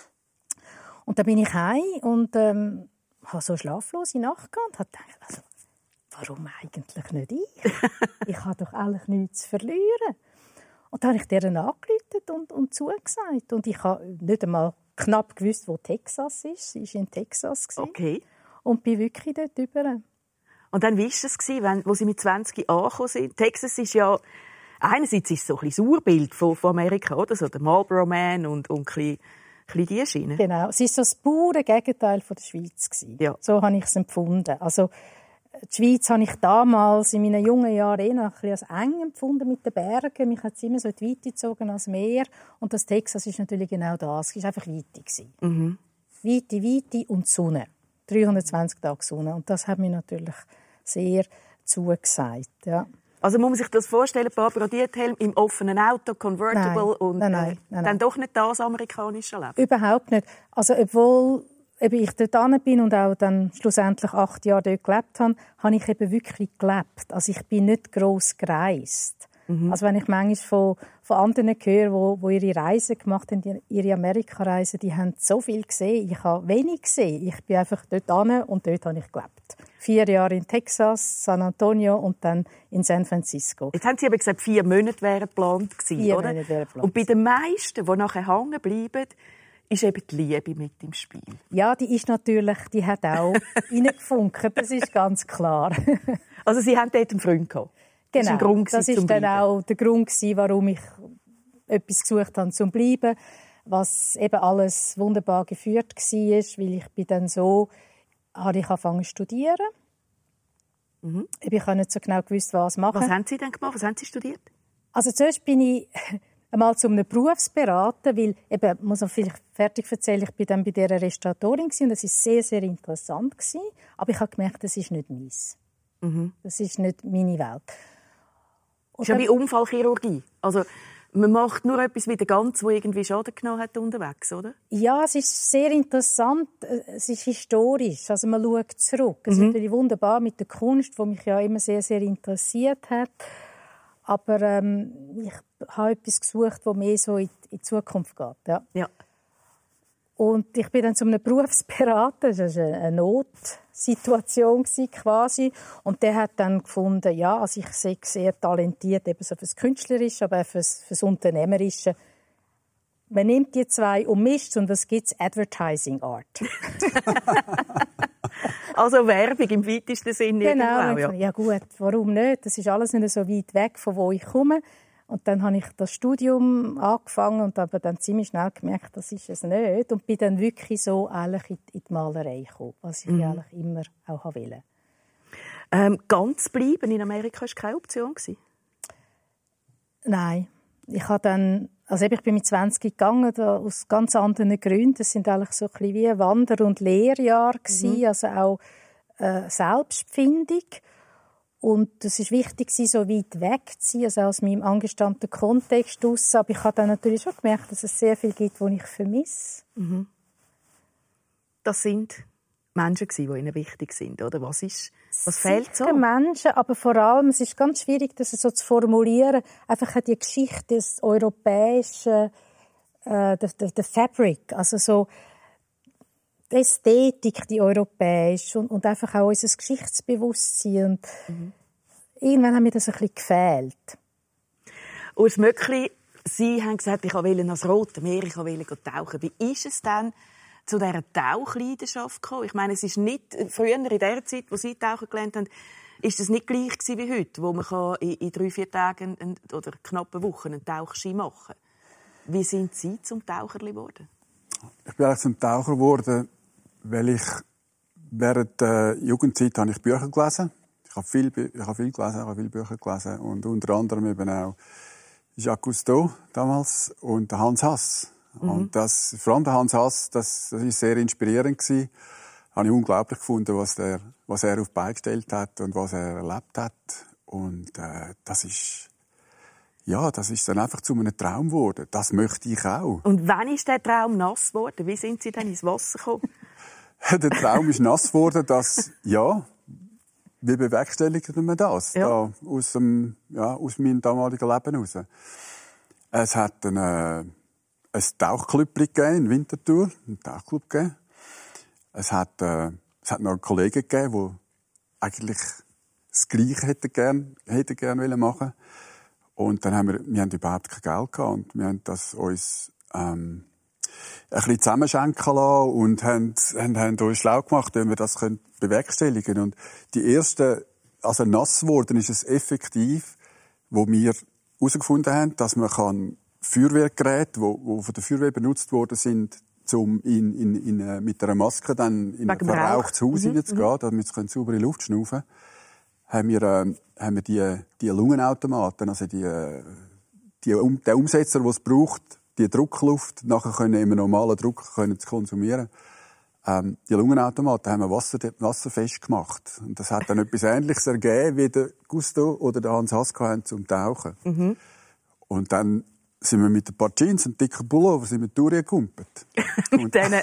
Und dann bin ich heim und ähm, habe so eine schlaflose Nacht gehabt und habe gedacht, also, warum eigentlich nicht ich? Ich habe doch eigentlich nichts zu verlieren. Und dann habe ich der angerufen und, und zugesagt. Und ich habe nicht einmal knapp gewusst, wo Texas ist. Sie war in Texas. Okay. Und bin wirklich dort rüber. Und dann, wie war es, wenn, wo Sie mit zwanzig angekommen sind? Texas ist ja, einerseits ist es so ein bisschen das Urbild von, von Amerika, oder? So der Marlboro Man und, und ein bisschen die Schiene. Genau. Es war so das pure Gegenteil von der Schweiz. Ja. So habe ich es empfunden. Also, die Schweiz habe ich damals in meinen jungen Jahren eher ein bisschen als eng empfunden mit den Bergen. Mich hat es immer so in die Weite gezogen als Meer. Und das Texas ist natürlich genau das. Es war einfach Weite. Mhm. Weite, Weite und Sonne. dreihundertzwanzig Tage Sonne. Und das hat mir natürlich sehr zugesagt. Ja. Also muss man sich das vorstellen, Barbara Diethelm im offenen Auto, Convertible nein, und nein, nein, äh, nein, nein. dann doch nicht das amerikanische Leben? Überhaupt nicht. Also obwohl eben ich dort hin bin und auch dann schlussendlich acht Jahre dort gelebt habe, habe ich eben wirklich gelebt. Also ich bin nicht gross gereist. Mhm. Also wenn ich manchmal von, von anderen höre, wo, wo ihre Reisen gemacht haben, ihre Amerikareisen, die haben so viel gesehen. Ich habe wenig gesehen. Ich bin einfach dort hin und dort habe ich gelebt. Vier Jahre in Texas, San Antonio und dann in San Francisco. Jetzt haben Sie aber gesagt, vier Monate wären geplant gewesen, vier oder? Monate wären geplant. Und bei den meisten, die nachher hängen bleiben, ist eben die Liebe mit im Spiel. Ja, die ist natürlich, die hat auch reingefunkt, das ist ganz klar. Also Sie haben dort einen Freund gehabt? Genau, das war, Grund das ist dann auch der Grund, warum ich etwas gesucht habe, zum bleiben, was eben alles wunderbar geführt war, weil ich bin dann so, habe ich angefangen zu studieren. Mhm. Ich habe nicht so genau gewusst, was machen. Was haben Sie denn gemacht? Was haben Sie studiert? Also zuerst bin ich einmal zu einem Berufsberater, weil, eben, muss noch vielleicht fertig erzählen, ich war dann bei dieser Restauratorin und das war sehr, sehr interessant gewesen, aber ich habe gemerkt, das ist nicht meins. Mhm. Das ist nicht meine Welt. Und das ist ja wie Unfallchirurgie. Also, man macht nur etwas wie der Ganz, der irgendwie Schaden genommen hat unterwegs, oder? Ja, es ist sehr interessant. Es ist historisch. Also man schaut zurück. Es mhm. ist natürlich wunderbar mit der Kunst, die mich ja immer sehr, sehr interessiert hat. Aber ähm, ich habe etwas gesucht, das mehr so in die Zukunft geht. Ja. Ja. Und ich bin dann zu einem Berufsberater, das war eine Notsituation quasi. Und der hat dann gefunden, ja, also ich sei sehr talentiert, eben so fürs Künstlerische, aber auch fürs, fürs Unternehmerische. man nimmt die zwei und mischt und was gibt es? Advertising Art. Also Werbung im weitesten Sinne. Genau. Auch, ja. ja gut, warum nicht? Das ist alles nicht so weit weg, von wo ich komme. Und dann habe ich das Studium angefangen und aber dann ziemlich schnell gemerkt, das ist es nicht. Und bin dann wirklich so eigentlich in die Malerei gekommen, was ich mhm. eigentlich immer auch wollte. Ähm, ganz bleiben in Amerika war keine Option? Nein. Ich habe dann, also ich bin mit zwanzig gegangen, da, aus ganz anderen Gründen. Das sind eigentlich so ein bisschen wie Wander- und Lehrjahre gewesen, mhm. also auch äh, Selbstfindung. Und es war wichtig, so weit weg zu sein, also aus meinem angestammten Kontext raus. Aber ich habe dann natürlich schon gemerkt, dass es sehr viel gibt, die ich vermisse. Mhm. Das sind Menschen, die Ihnen wichtig sind, oder? Was ist, was fehlt so? Menschen, aber vor allem, es ist ganz schwierig, das so zu formulieren, einfach die Geschichte des europäischen, äh, der, der, der Fabric, also so die Ästhetik, die europäische und, und einfach auch unser Geschichtsbewusstsein. Und mhm. irgendwann hat mir das ein bisschen gefehlt. Urs Möckli, Sie haben gesagt, ich wollte ans Rote Meer, ich wollte tauchen. Wie ist es denn zu dieser Tauchleidenschaft gekommen? Ich meine, es ist nicht, früher in der Zeit, wo Sie tauchen gelernt haben, ist es nicht gleich gewesen wie heute, wo man in, in drei, vier Tagen einen, oder knappen Wochen einen Tauchschein machen kann. Wie sind Sie zum Taucher geworden? Ich bin eigentlich zum Taucher geworden, weil ich während der Jugendzeit habe ich Bücher gelesen. Ich habe viel, ich habe viel gelesen, ich habe viele Bücher gelesen und unter anderem eben auch Jacques Cousteau damals und Hans Hass. Mhm. Und das, vor allem der Hans Hass, das, das ist sehr inspirierend gewesen. Habe ich unglaublich gefunden, was er, was er auf die Beine gestellt hat und was er erlebt hat. Und äh, das ist, ja, das ist dann einfach zu einem Traum geworden. Das möchte ich auch. Und wann ist der Traum nass geworden? Wie sind Sie dann ins Wasser gekommen? Der Traum ist nass geworden, dass, ja, wie bewerkstelligen wir das? Ja. Da, aus, dem, ja, aus meinem damaligen Leben heraus. Es hat eine, ein Tauchclub gegeben in Winterthur, einen Tauchclub gegeben. Es hat, äh, es hat noch einen Kollegen gegeben, der eigentlich das Gleiche hätte gern, hätte gern machen. Und dann haben wir, wir haben überhaupt kein Geld gehabt und wir haben das uns, ähm, ein bisschen zusammenschenken lassen und haben, haben, haben uns schlau gemacht, wie wir das können bewerkstelligen können. Und die erste, also nass geworden ist es effektiv, wo wir herausgefunden haben, dass man kann Feuerwehrgeräte, wo, wo von der Feuerwehr benutzt worden sind, um in, in, in, mit einer Maske dann in ein verrauchtes Haus mhm. hineinzugehen, damit sie saubere Luft schnaufen können, haben wir, äh, haben wir die, die Lungenautomaten, also die, die, um, der Umsetzer, den es braucht, die Druckluft nachher können im normalen Druck können zu konsumieren. Ähm, die Lungenautomaten haben wir Wasser, wasserfest gemacht. Und das hat dann etwas Ähnliches ergeben, wie der Cousteau oder der Hans Hass hatten zum Tauchen. Mhm. Und dann sind wir mit ein paar Jeans und dicken Pullover sind wir durchgekumpelt. mit denen?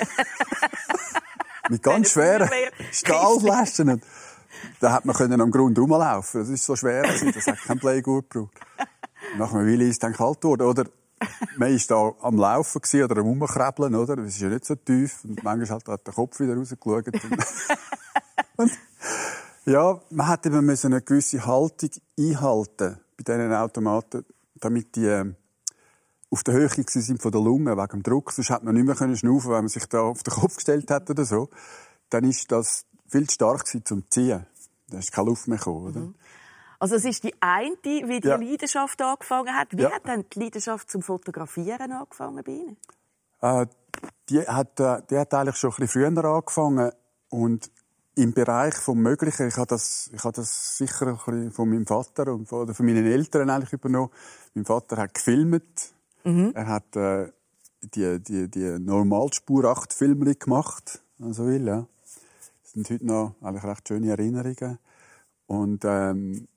mit ganz schweren Stahlflaschen. Und da hat man können am Grund rumlaufen. Das ist so schwer, das hat kein Playgut gebraucht. Nach einer Weile ist es dann kalt geworden. Oder man war da am Laufen oder am Rumkrabbeln, oder? Es ist ja nicht so tief. Und manchmal hat der Kopf wieder rausgeschaut. Und ja, man hat eben eine gewisse Haltung einhalten bei diesen Automaten, damit die äh, auf der Höhe sind von der Lunge, wegen dem Druck. Sonst hätte man nicht mehr schnaufen, wenn man sich da auf den Kopf gestellt hat oder so. Dann ist das viel zu stark zum Ziehen. Da ist keine Luft mehr gekommen, oder? Mhm. Also es ist die eine, wie die ja. Leidenschaft angefangen hat. Wie ja. hat denn die Leidenschaft zum Fotografieren angefangen bei Ihnen? Äh, die, hat, äh, die hat eigentlich schon ein bisschen früher angefangen. Und im Bereich vom Möglichen, ich habe das, ich habe das sicher ein bisschen von meinem Vater und von, oder von meinen Eltern eigentlich übernommen. Mein Vater hat gefilmt. Mhm. Er hat äh, die, die, die Normalspur acht Filme gemacht. Also will, ja. Das sind heute noch eigentlich recht schöne Erinnerungen. Und ähm,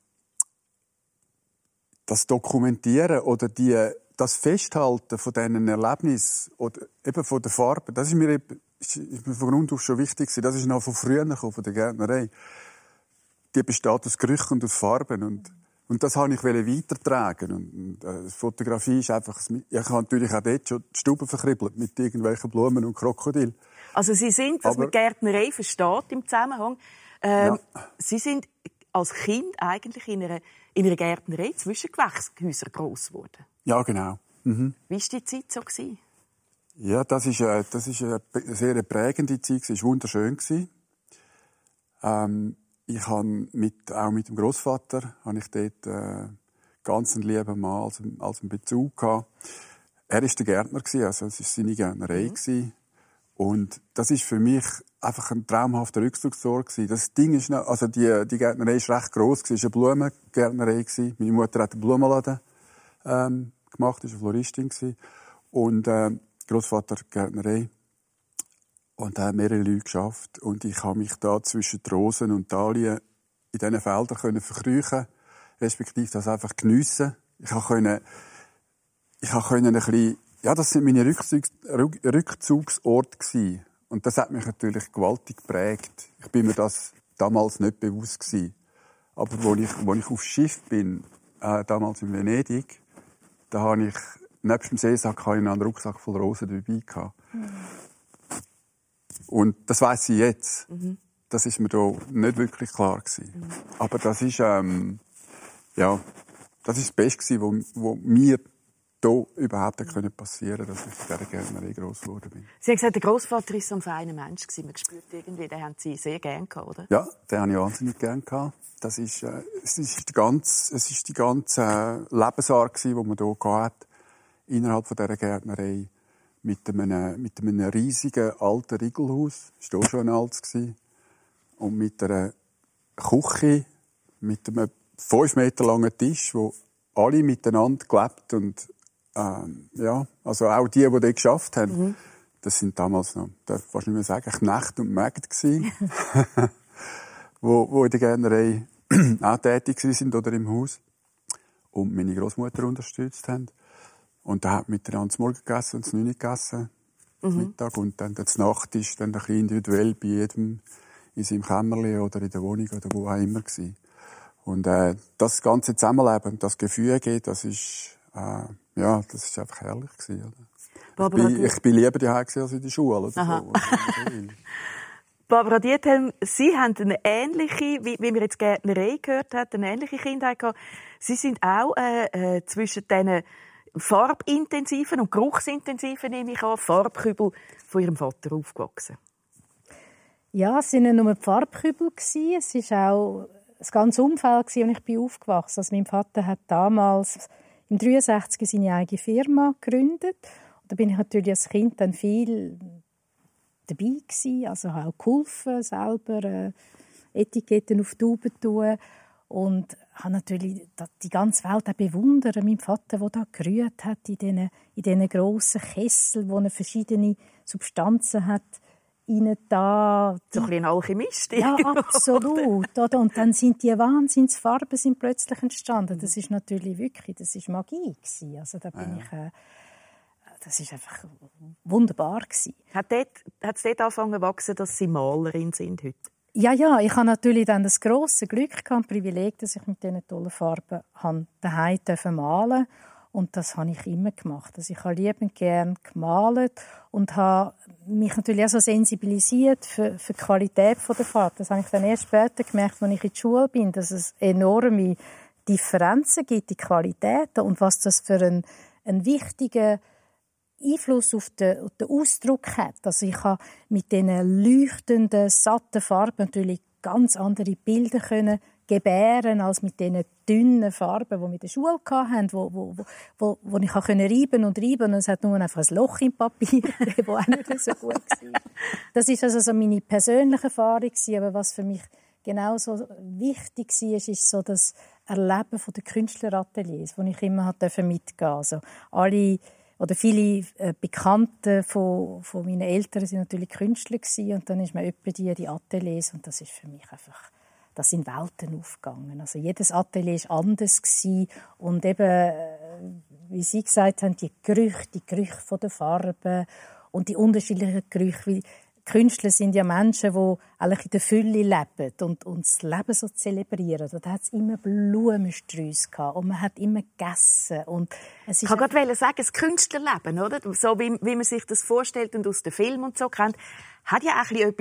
das Dokumentieren oder die, das Festhalten von diesen Erlebnissen oder eben von der Farbe, das ist mir, eben, ist mir von Grund auf schon wichtig gewesen. Das ist noch von früher gekommen, von der Gärtnerei. Die besteht aus Gerüchen und aus Farben. Und, und das wollte ich weitertragen. Und, und äh, Fotografie ist einfach, ich habe natürlich auch dort schon die Stube verkribbelt mit irgendwelchen Blumen und Krokodilen. Also Sie sind, was man Gärtnerei versteht im Zusammenhang, ähm, ja. Sie sind als Kind eigentlich in einer, in einer Gärtnerei zwischen Gewächshäusern gross geworden. Ja, genau. Mhm. Wie war die Zeit so gewesen? Ja, das ist, äh, das ist eine sehr prägende Zeit. Es war wunderschön. Ähm, ich habe mit, auch mit dem Großvater habe ich dort äh, ganz einen lieben Mann als, als einen Bezug gehabt. Er war der Gärtner, also es war seine Gärtnerei. Mhm. Und das ist für mich einfach ein traumhafter Rückzugsort. Das Ding ist, noch, also die, die Gärtnerei war recht gross, es war eine Blumengärtnerei. Meine Mutter hat einen Blumenladen ähm, gemacht, war eine Floristin. Und äh, Großvater Gärtnerei. Und da haben mehrere Leute geschafft. Und ich habe mich da zwischen die Rosen und Dahlien in diesen Feldern können verkriechen, respektive das einfach geniessen. Ich konnte, ich konnte ein bisschen, ja, das sind meine Rückzugs, Rückzugsorte gewesen. Und das hat mich natürlich gewaltig geprägt. Ich bin mir das damals nicht bewusst gewesen. Aber als ich, als ich aufs Schiff bin, äh, damals in Venedig, da habe ich nebst dem Seesack hatte ich einen Rucksack voll Rosen dabei gehabt. Mhm. Und das weiss ich jetzt. Mhm. Das ist mir da nicht wirklich klar gewesen. Mhm. Aber das ist, ähm, ja, das ist das Beste, was mir hier überhaupt passieren konnte, dass ich in dieser Gärtnerei gross geworden bin. Sie haben gesagt, der Großvater war so ein feiner Mensch. Man spürt irgendwie, den haben Sie sehr gerne gehabt, oder? Ja, den habe ich wahnsinnig gerne gehabt. Das ist, äh, es ist die ganze, es ist die ganze äh, Lebensart gewesen, die man hier hatte, innerhalb von dieser Gärtnerei. Mit einem, mit einem riesigen alten Riegelhaus. Das war auch schon ein altes. Und mit einer Küche, mit einem fünf Meter langen Tisch, wo alle miteinander gelebt und ähm, ja, also auch die, die dort geschafft haben, mhm. das sind damals noch, darf ich fast nicht mehr sagen, Knecht und Mägd gsi, wo, wo in der Gärtnerei auch tätig sind oder im Haus und meine Großmutter unterstützt haben. Und da hat miteinander das Morgen gegessen und das Neune gegessen, mhm. Mittag. Und dann das Nachtisch, dann ein bisschen individuell bei jedem in seinem Kämmerli oder in der Wohnung oder wo auch immer gewesen. Und äh, das ganze Zusammenleben, das Gefüge, das ist, äh, ja, das ist einfach herrlich gewesen. Oder? Ich, bin, ich bin lieber daheim als in der Schule. Oder so. Barbara Diethelm, Sie haben eine ähnliche, wie, wie wir jetzt Gärtnerei gehört haben, eine ähnliche Kindheit gehabt. Sie sind auch äh, äh, zwischen diesen farbintensiven und geruchsintensiven, nehme ich an, Farbkübel von Ihrem Vater aufgewachsen. Ja, es waren nicht nur die Farbkübel, es war auch das ganze Umfeld, als ich bin aufgewachsen. Also mein Vater hat damals im dreiundsechzig seine eigene Firma gegründet. Und da bin ich natürlich als Kind dann viel dabei gewesen, also auch geholfen, selber äh, Etiketten auf die Tauben tun. Und habe natürlich die ganze Welt auch bewundert. Mein Vater, der da gerührt hat in diesen, in diesen grossen Kessel, wo er verschiedene Substanzen hat, rein da. So ein bisschen Alchemist. Ja, absolut. Oder? Und dann sind die Wahnsinnsfarben sind plötzlich entstanden. Das ist natürlich wirklich, das ist Magie gewesen. Also da bin ja. ich, äh, das ist einfach wunderbar gewesen. Hat es dort, dort angefangen zu wachsen, dass Sie Malerin sind heute? Ja, ja, ich habe natürlich dann das grosse Glück gehabt, Privileg, dass ich mit diesen tollen Farben daheim malen durfte. Und das habe ich immer gemacht. Also ich habe liebend gern gemalt und habe mich natürlich auch so sensibilisiert für, für die Qualität der Farbe. Das habe ich dann erst später gemerkt, als ich in der Schule bin, dass es enorme Differenzen gibt in Qualitäten und was das für einen, einen wichtigen Einfluss auf den, auf den Ausdruck hat. Also ich habe mit diesen leuchtenden, satten Farben natürlich ganz andere Bilder können gebären als mit diesen dünnen Farben, die wir in der Schule hatten, wo, wo, wo, wo ich reiben und reiben und es hat nur einfach ein Loch im Papier, das auch nicht so gut war. Das war also so meine persönliche Erfahrung, aber was für mich genauso wichtig war, ist so das Erleben der Künstlerateliers, wo ich immer mitgehen durfte. Also alle oder viele äh, Bekannte von, von meinen Eltern sind natürlich Künstler gewesen, und dann ist man etwa die, die Ateliers und das ist für mich einfach, das sind Welten aufgegangen. Also jedes Atelier war anders gewesen und eben, äh, wie Sie gesagt haben, die Gerüche, die Gerüche von der Farben und die unterschiedlichen Gerüche, wie Künstler sind ja Menschen, die eigentlich in der Fülle leben und, und das Leben so zelebrieren. Da hat es immer Blumensträuße gehabt und man hat immer gegessen. Und es ist ich wollte gerade sagen, das Künstlerleben, oder? So wie, wie man sich das vorstellt und aus den Filmen und so kennt, hat ja auch etwas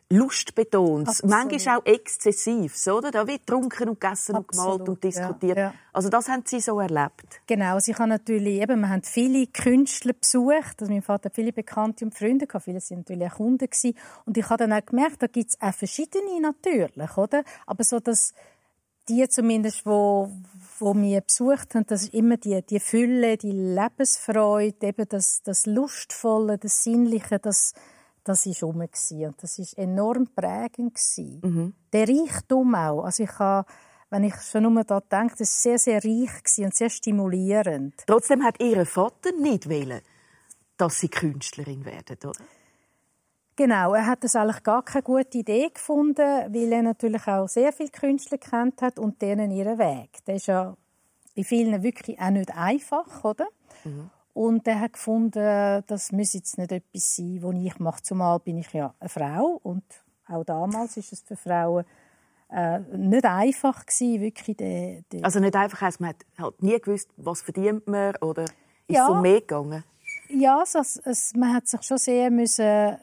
lustbetont, manchmal auch exzessiv, oder? Da wird getrunken und gegessen und gemalt und diskutiert. Ja, ja. Also das haben Sie so erlebt? Genau, also ich habe natürlich, eben, wir haben viele Künstler besucht, also mein Vater hat viele Bekannte und Freunde gehabt, viele waren natürlich auch Kunden gewesen. Und ich habe dann auch gemerkt, da gibt es auch verschiedene natürlich, oder? Aber so, dass die zumindest, wo, wo wir besucht haben, das ist immer die, die Fülle, die Lebensfreude, eben das, das Lustvolle, das Sinnliche, das Das war rum und das war enorm prägend. Mhm. Der Reichtum auch. Also ich habe, wenn ich schon nur da denke, das war sehr, sehr reich und sehr stimulierend. Trotzdem hat Ihr Vater nicht wollen, dass Sie Künstlerin werden, oder? Genau, er hat das eigentlich gar keine gute Idee gefunden, weil er natürlich auch sehr viele Künstler kennt hat und denen ihren Weg. Der ist ja bei vielen wirklich auch nicht einfach, oder? Mhm. Und er hat gefunden, das müsse jetzt nicht etwas sein, was ich mache. Zumal bin ich ja eine Frau und auch damals war es für Frauen äh, nicht einfach gewesen, wirklich. De, de also nicht einfach heisst, man hat halt nie gewusst, was verdient man, oder ist ja, es um mehr gegangen? Ja, also, es, man hat sich schon sehr müssen.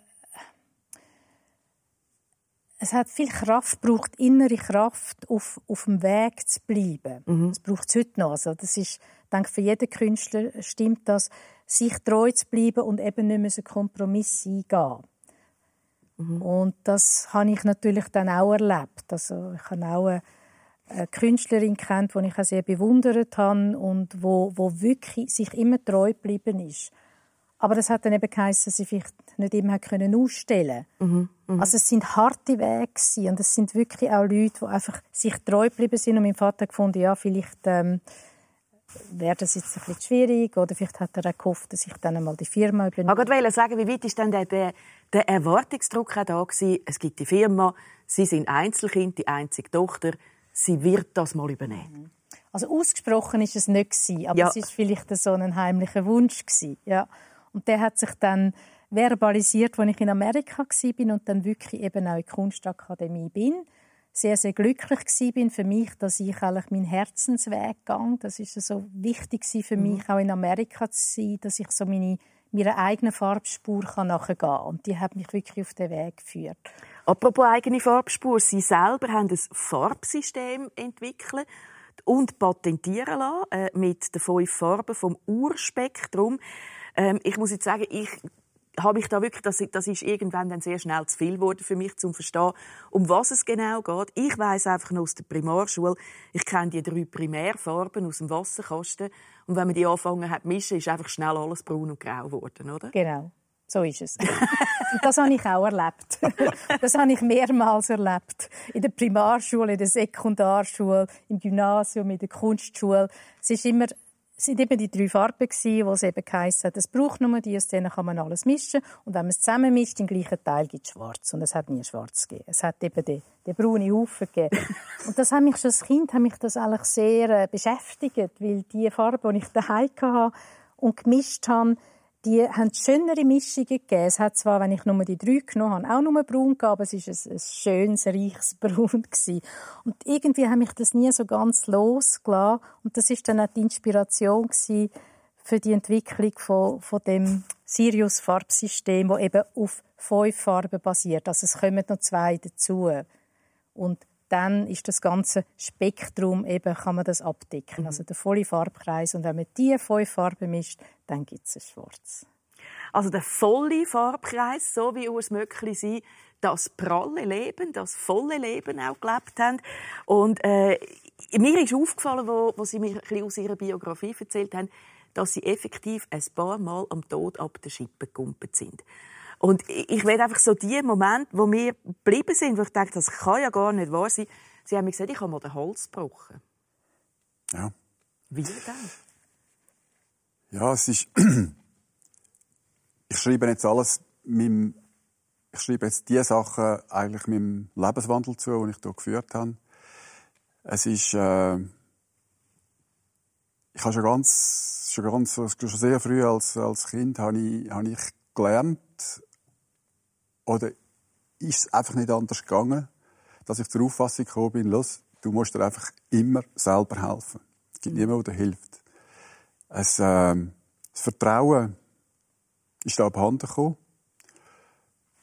Es hat viel Kraft gebraucht, innere Kraft, auf, auf dem Weg zu bleiben. Mhm. Das braucht es heute noch. Also das ist, ich denke, für jeden Künstler stimmt das, sich treu zu bleiben und eben nicht mehr einen Kompromiss eingehen. Mhm. Und das habe ich natürlich dann auch erlebt. Also ich habe auch eine, eine Künstlerin kennt, die ich auch sehr bewundert habe und wo, wo wirklich sich immer treu geblieben ist. Aber das hat dann eben geheißen, dass sie vielleicht nicht immer können ausstellen konnten. Mhm, also es sind harte Wege und es sind wirklich auch Leute, die einfach sich treu geblieben sind. Und mein Vater hat gefunden, ja, vielleicht ähm, wäre das jetzt ein bisschen schwierig oder vielleicht hat er auch gehofft, dass ich dann einmal die Firma übernehme. Ich wollte sagen, wie weit war denn der, der, der Erwartungsdruck auch da gewesen? Es gibt die Firma, Sie sind Einzelkind, die einzige Tochter, sie wird das mal übernehmen. Also ausgesprochen ist es nicht gewesen, aber ja. Es ist vielleicht so ein heimlicher Wunsch gewesen, ja. Und der hat sich dann verbalisiert, als ich in Amerika war und dann wirklich eben auch in die Kunstakademie bin. Sehr, sehr glücklich war für mich, dass ich eigentlich meinen Herzensweg gehe. Das war so wichtig für mich, mhm. auch in Amerika zu sein, dass ich so meine, meiner eigenen Farbspur nachgehen kann. Und die hat mich wirklich auf den Weg geführt. Apropos eigene Farbspur, Sie selber haben ein Farbsystem entwickelt und patentieren lassen, äh, mit den fünf Farben vom Urspektrum. Ähm, ich muss jetzt sagen, ich habe mich da wirklich, das, das ist irgendwann dann sehr schnell zu viel geworden für mich, um zu verstehen, um was es genau geht. Ich weiss einfach noch aus der Primarschule, ich kenne die drei Primärfarben aus dem Wasserkasten und wenn man die angefangen hat zu mischen, ist einfach schnell alles braun und grau geworden, oder? Genau, so ist es. Und das habe ich auch erlebt. Das habe ich mehrmals erlebt. In der Primarschule, in der Sekundarschule, im Gymnasium, in der Kunstschule. Es ist immer Es waren eben die drei Farben, die es eben geheissen hat, es braucht nur die, aus denen kann man alles mischen. Und wenn man es zusammen mischt, im gleichen Teil gibt es schwarz. Und es hat nie schwarz gegeben. Es hat eben den, den braunen Haufen gegeben. Und das hat mich schon als Kind hat mich das eigentlich sehr äh, beschäftigt, weil die Farben, die ich daheim hatte und gemischt habe, die haben schönere Mischungen gegeben. Es hat zwar, wenn ich nur die drei genommen habe, auch nur braun gegeben, aber es war ein, ein schönes, reiches Braun gewesen. Und irgendwie habe ich das nie so ganz losgelassen. Und das war dann auch die Inspiration gewesen für die Entwicklung von, von dem Sirius-Farbsystem, das eben auf fünf Farben basiert. Also es kommen noch zwei dazu. Und dann ist das ganze Spektrum eben, kann man das abdecken. Mhm. Also der volle Farbkreis. Und wenn man diese fünf Farben mischt, dann gibt es ein Schwarz. Also der volle Farbkreis, so wie Urs Möckli sie das pralle Leben, das volle Leben auch gelebt haben. Und äh, mir ist aufgefallen, wo, wo Sie mir ein bisschen aus Ihrer Biografie erzählt haben, dass Sie effektiv ein paar Mal am Tod ab der Schippe gekumpelt sind. Und ich will einfach so die Momente, wo wir geblieben sind, wo ich dachte, das kann ja gar nicht wahr sein. Sie haben mir gesagt, ich habe mal den Hals gebrochen. Ja. Wie denn? Ja, es ist... ich schreibe jetzt alles meinem... Ich schreibe jetzt die Sachen eigentlich meinem Lebenswandel zu, den ich hier geführt habe. Es ist... Äh ich habe schon ganz... Schon ganz schon sehr früh als, als Kind habe ich, habe ich gelernt, oder ist es einfach nicht anders gegangen, dass ich zur Auffassung gekommen bin, los, du musst dir einfach immer selber helfen. Es gibt niemanden, der dir hilft. Es, äh, das Vertrauen ist da abhanden gekommen.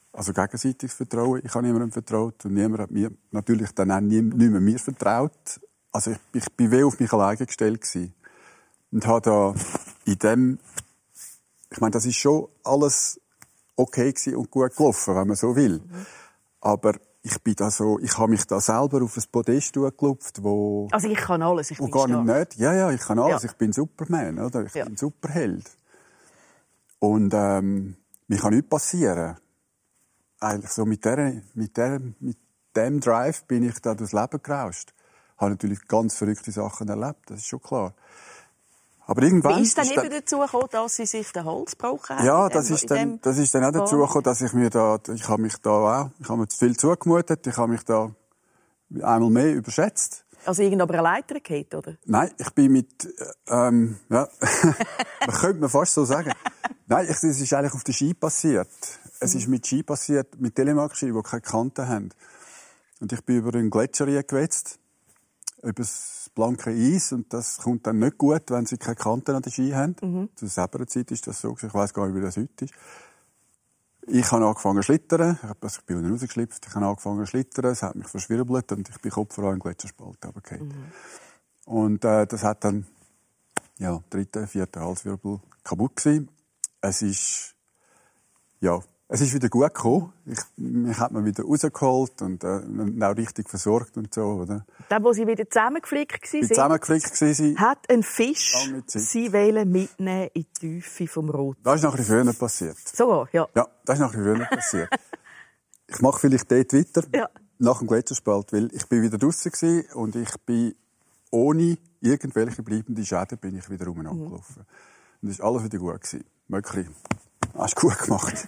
Also gegenseitiges Vertrauen. Ich habe niemandem vertraut und niemand hat mir natürlich dann auch nie, nicht mehr mir vertraut. Also ich, ich bin wie auf mich alleine gestellt gewesen. Und habe da in dem, ich meine, das ist schon alles okay gewesen und gut gelaufen, wenn man so will. Mhm. Aber ich bin da so, ich habe mich da selber auf ein Podest gelupft, wo... Also ich kann alles, ich bin gar nicht, nicht. Ja, ja, ich kann alles. Ja. Ich bin Superman, oder? Ich ja. bin Superheld. Und ähm, mir kann nichts passieren. Eigentlich so mit, der, mit, der, mit dem Drive bin ich da durchs Leben gerauscht. Ich habe natürlich ganz verrückte Sachen erlebt, das ist schon klar. Aber irgendwann... Wie ist dann eben dazu gekommen, dass Sie sich den Hals gebrochen haben? Ja, das ist, dann, das ist dann auch dazu gekommen, dass ich mir da... Ich habe mich da auch... Ich habe mir zu viel zugemutet. Ich habe mich da einmal mehr überschätzt. Also irgend aber eine Leiter gehabt, oder? Nein, ich bin mit... Ähm, ja, man könnte mir fast so sagen. Nein, es ist eigentlich auf der Ski passiert. Es ist mit Ski passiert, mit Telemark-Ski, die keine Kanten haben. Und ich bin über einen Gletscher gewetzt, über das blanke Eis. Und das kommt dann nicht gut, wenn sie keine Kanten an den Ski haben. Mhm. Zu selber Zeit ist das so. Ich weiss gar nicht, wie das heute ist. Ich habe angefangen zu schlittern. Ich bin unten rausgeschlüpft. Ich habe angefangen zu schlittern. Es hat mich verschwirbelt und ich bin kopfüber in den Gletscherspalt runtergefallen. Mhm. Und äh, das hat dann, ja, dritte, vierte Halswirbel kaputt gewesen. Es ist, ja, es ist wieder gut gekommen. Ich, mich hat man wieder rausgeholt und äh, auch richtig versorgt und so, oder? Dann, wo Sie wieder zusammengeflickt waren, zusammengeflickt waren, hat ein Fisch Sie wollen mitnehmen in die Tiefe vom Rot. Das ist nachher früher passiert. Sogar, ja. Ja, das ist nachher früher passiert. Ich mache vielleicht dort weiter, ja. Nach dem Gletscherspalt, weil ich bin wieder draussen gewesen und ich bin ohne irgendwelche bleibende Schäden bin ich wieder rum angelaufen. Mhm. Und es war alles wieder gut gewesen. Wirklich. Hast du gut gemacht.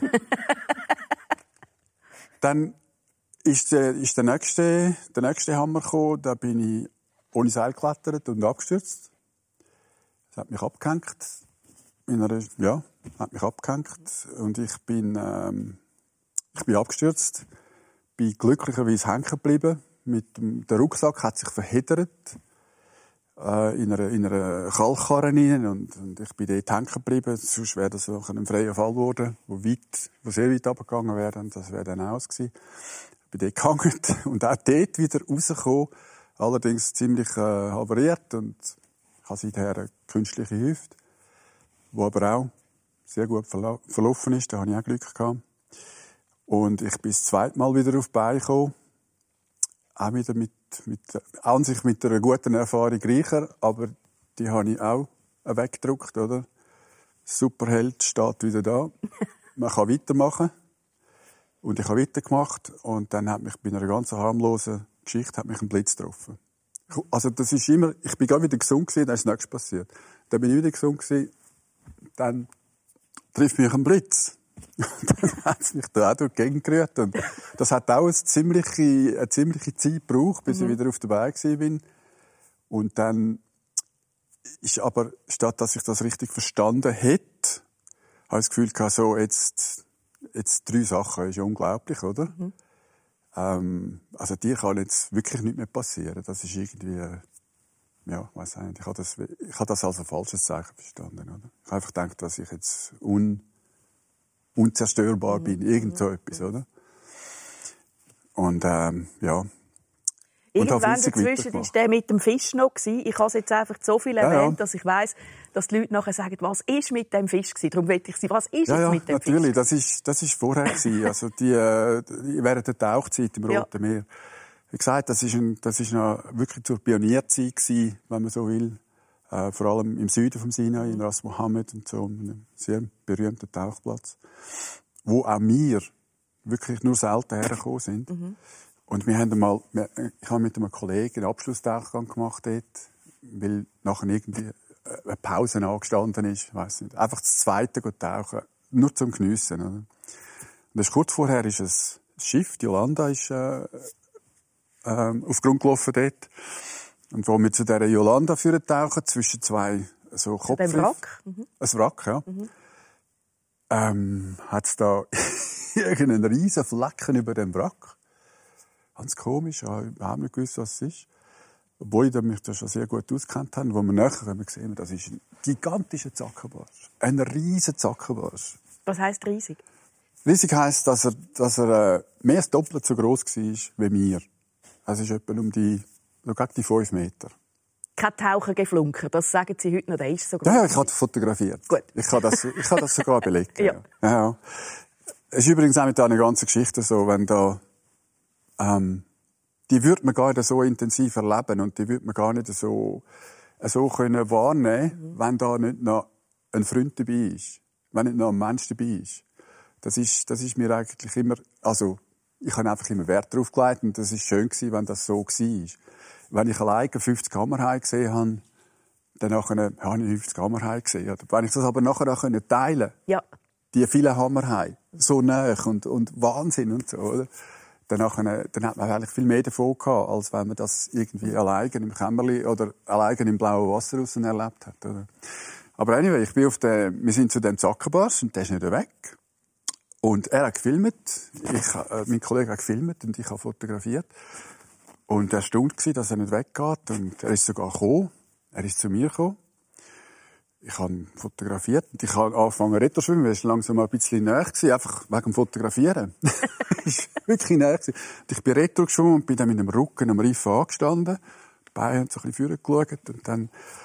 Dann ist der, ist der nächste, der nächste Hammer gekommen. Da bin ich ohne Seil geklettert und abgestürzt. Das hat mich abgehängt. In einer, ja, hat mich abgehängt. Und ich bin, ähm, ich bin abgestürzt. Bin glücklicherweise hängen geblieben. Mit dem, der Rucksack hat sich verheddert. In einer, in einer Kalkkarre rein und, und ich bin dort hängen geblieben. Sonst wäre das auch ein freier Fall geworden, wo, weit, wo sehr weit runtergegangen wäre. Und das wäre dann aus gewesen. Ich bin dort gehangen und auch dort wieder rausgekommen. Allerdings ziemlich äh, havariert und ich habe seither eine künstliche Hüfte, die aber auch sehr gut verla- verlaufen ist. Da hatte ich auch Glück gehabt. Und ich bin das zweite Mal wieder auf die Beine gekommen. Auch wieder mit, mit, an sich mit einer guten Erfahrung reicher, aber die habe ich auch weggedruckt, oder? Superheld steht wieder da. Man kann weitermachen. Und ich habe weitergemacht. Und dann hat mich bei einer ganz harmlosen Geschichte hat mich ein Blitz getroffen. Also das ist immer, ich bin gerade wieder gesund gewesen, dann ist nichts passiert. Dann bin ich wieder gesund gewesen, dann trifft mich ein Blitz. Dann hat es mich da auch durch die Gegend gerührt. Und das hat auch eine ziemliche, eine ziemliche Zeit gebraucht, bis mhm. ich wieder auf der Beine bin. Und dann ist aber, statt dass ich das richtig verstanden hätte, habe ich das Gefühl gehabt, so, jetzt, jetzt drei Sachen, ist unglaublich, oder? Mhm. Ähm, also dir kann jetzt wirklich nichts mehr passieren. Das ist irgendwie, ja, weiss nicht, ich habe das, ich habe das als ein falsches Zeichen verstanden, oder? Ich habe einfach gedacht, dass ich jetzt un, unzerstörbar mhm. bin, irgend so etwas, oder? Und, ähm, ja. Irgendwann dazwischen war der mit dem Fisch noch. Ich habe es jetzt einfach so viel erwähnt, ja, ja. dass ich weiss, dass die Leute nachher sagen, was ist mit dem Fisch gewesen? Darum will ich sie, was ist ja, jetzt ja, mit dem natürlich. Fisch? Das ist, das ist vorher gewesen. Also die, äh, während der Tauchzeit im Roten ja. Meer. Wie gesagt, das ist ein, das ist noch wirklich zur Pionierzeit gewesen, wenn man so will. Äh, vor allem im Süden vom Sinai, in Ras Mohammed und so, einem sehr berühmten Tauchplatz. Wo auch wir wirklich nur selten hergekommen sind. Mhm. Und wir haben einmal, ich habe mit einem Kollegen einen Abschlusstauchgang gemacht dort, weil nachher irgendwie eine Pause angestanden ist, ich weiss nicht. Einfach das Zweite tauchen, nur zum Geniessen, oder? Und das ist kurz vorher ist ein Schiff, die Yolanda, ist äh, äh, auf Grund gelaufen dort. Und wo wir zu dieser Yolanda führen tauchen, zwischen zwei so Kopfriffen. Ein Wrack? Mhm. Ein Wrack, ja. Mhm. Ähm, hat es da irgendeinen riesen Flecken über dem Wrack. Ganz komisch, ich habe überhaupt nicht gewusst, was es ist. Obwohl ich mich da schon sehr gut auskennt habe. Wo wir näher kommen, sehen wir, das ist ein gigantischer Zackenbarsch. Ein riesiger Zackenbarsch. Was heisst riesig? Riesig heisst, dass er, dass er äh, mehr als doppelt so gross war wie mir. Also es ist etwa um die, so gegen die fünf Meter. Kein Tauchergeflunker, das sagen Sie heute noch, der ist so groß. Ja, ja, ich habe das fotografiert. Gut. Ich kann das, ich kann das sogar belegen. Ja. Ja. Ja. Es ist übrigens auch mit dieser ganzen Geschichte so, wenn da, ähm, die würde man gar nicht so intensiv erleben und die würde man gar nicht so, so können wahrnehmen, mhm. wenn da nicht noch ein Freund dabei ist, wenn nicht noch ein Mensch dabei ist. Das ist, das ist mir eigentlich immer, also, ich habe einfach immer Wert darauf gelegt und das ist schön gewesen, wenn das so war. Wenn ich alleine fünfzig Hammerhaie gesehen habe, dann nachher, habe ich fünfzig Hammerhaie gesehen. Oder wenn ich das aber nachher auch teilen konnte, ja. die vielen Hammerhaie, so nah und, und Wahnsinn und so, oder? Dann, nachher, dann hat man eigentlich viel mehr davon gehabt, als wenn man das irgendwie alleine im Kämmerli oder alleine im blauen Wasser draussen erlebt hat, oder? Aber anyway, ich bin auf der, wir sind zu dem Zackenbarsch und der ist nicht weg. Und er hat gefilmt, ich, äh, mein Kollege hat gefilmt und ich habe fotografiert. Und er war erstaunt, dass er nicht weggeht. Und er ist sogar gekommen. Er ist zu mir gekommen. Ich habe ihn fotografiert. Und ich habe angefangen Retter schwimmen. Er war langsam ein bisschen näher gewesen, einfach wegen dem Fotografieren. Es war wirklich näher gewesen. Und ich bin Retter geschwommen und bin dann mit dem Rücken am Riff angestanden. Die Beine haben so ein bisschen vorgeschaut. Und dann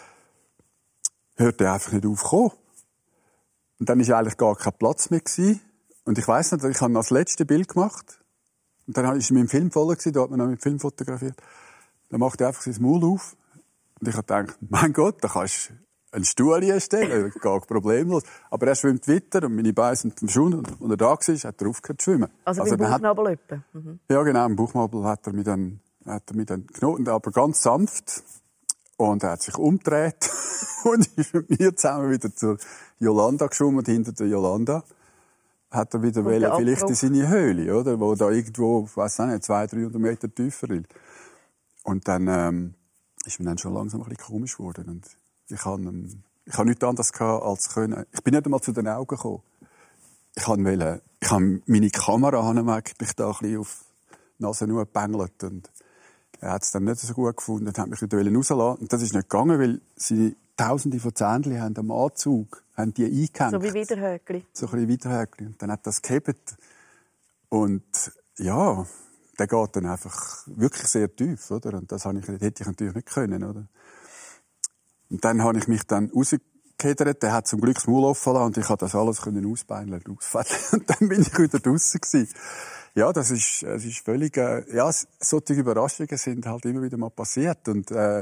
hörte er einfach nicht auf zu kommen. Und dann war eigentlich gar kein Platz mehr gewesen. Und ich weiss nicht, ich habe das letzte Bild gemacht. Und dann war ich mit dem Film voll, da hat man noch mit dem Film fotografiert. Dann macht er einfach sein Maul auf. Und ich habe gedacht, mein Gott, da kannst du einen Stuhl hinstellen, geht problemlos. Aber er schwimmt weiter und meine Beine sind am Schuhen. Und als er da war, hat er aufgehört zu schwimmen. Also, also beim Bauchnabel etwa? Mhm. Ja, genau, im Bauchnabel hat er mich dann, hat er mich dann geknotet, aber ganz sanft. Und er hat sich umgedreht und ist mit mir zusammen wieder zur Jolanda geschwommen, hinter der Jolanda. Hat er wieder wollen, vielleicht in seine Höhle, oder? Wo da irgendwo, ich weiss nicht, zweihundert, dreihundert Meter tiefer ist. Und dann, ähm, ist mir dann schon langsam ein bisschen komisch geworden. Und ich habe, ähm, ich habe nichts anderes gehabt, als können. Ich bin nicht einmal zu den Augen gekommen. Ich habe wollen, ich habe meine Kamera mich da ein bisschen auf die Nase nur gebängelt. Und er hat es dann nicht so gut gefunden und hat mich wieder rauslassen. Und das ist nicht gegangen, weil sie Tausende von Zähnchen haben am Anzug, haben die eingehängt. So wie Widerhöckli. So ein bisschen Widerhöckli. Und dann hat das gehebt. Und ja, der geht dann einfach wirklich sehr tief, oder? Und das habe ich, hätte ich natürlich nicht können, oder? Und dann habe ich mich dann rausgehedert. Der hat zum Glück das Maul offen lassen und ich konnte das alles ausbeineln, ausfädeln. Und dann bin ich wieder draussen gewesen. Ja, das ist, es ist völlig, äh, ja, solche Überraschungen sind halt immer wieder mal passiert. Und, äh,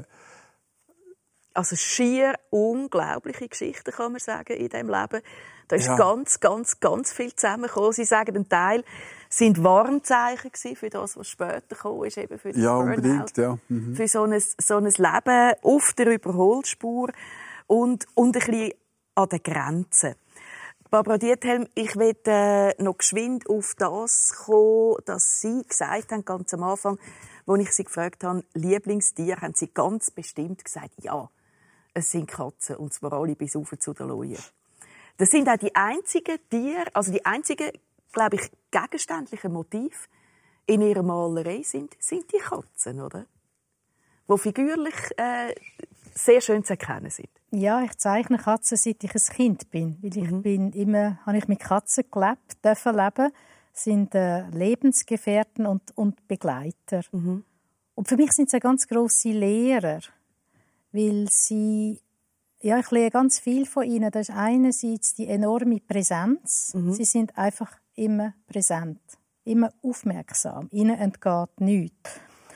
also schier unglaubliche Geschichten, kann man sagen, in diesem Leben. Da ist ja ganz, ganz, ganz viel zusammengekommen. Sie sagen, ein Teil sind Warnzeichen für das, was später gekommen ist, eben für das ja, Burnout. Unbedingt, ja. Mhm. Für so ein, so ein Leben auf der Überholspur und, und ein bisschen an den Grenzen. Barbara Diethelm, ich will äh, noch geschwind auf das kommen, dass Sie gesagt haben, ganz am Anfang, als ich Sie gefragt habe, Lieblingstier, haben Sie ganz bestimmt gesagt, ja, es sind Katzen, und zwar alle bis rauf zu den Leuen. Das sind auch die einzigen Tiere, also die einzigen, glaube ich, gegenständlichen Motive in Ihrer Malerei sind, sind die Katzen, oder? Die figürlich äh, sehr schön zu erkennen sind. Ja, ich zeichne Katzen, seit ich ein Kind bin. Weil ich mhm. bin immer, habe ich mit Katzen gelebt, dürfen leben, sind äh, Lebensgefährten und, und Begleiter. Mhm. Und für mich sind sie ganz grosse Lehrer, weil sie, ja, ich lerne ganz viel von ihnen. Das ist einerseits die enorme Präsenz. Mhm. Sie sind einfach immer präsent, immer aufmerksam. Ihnen entgeht nichts.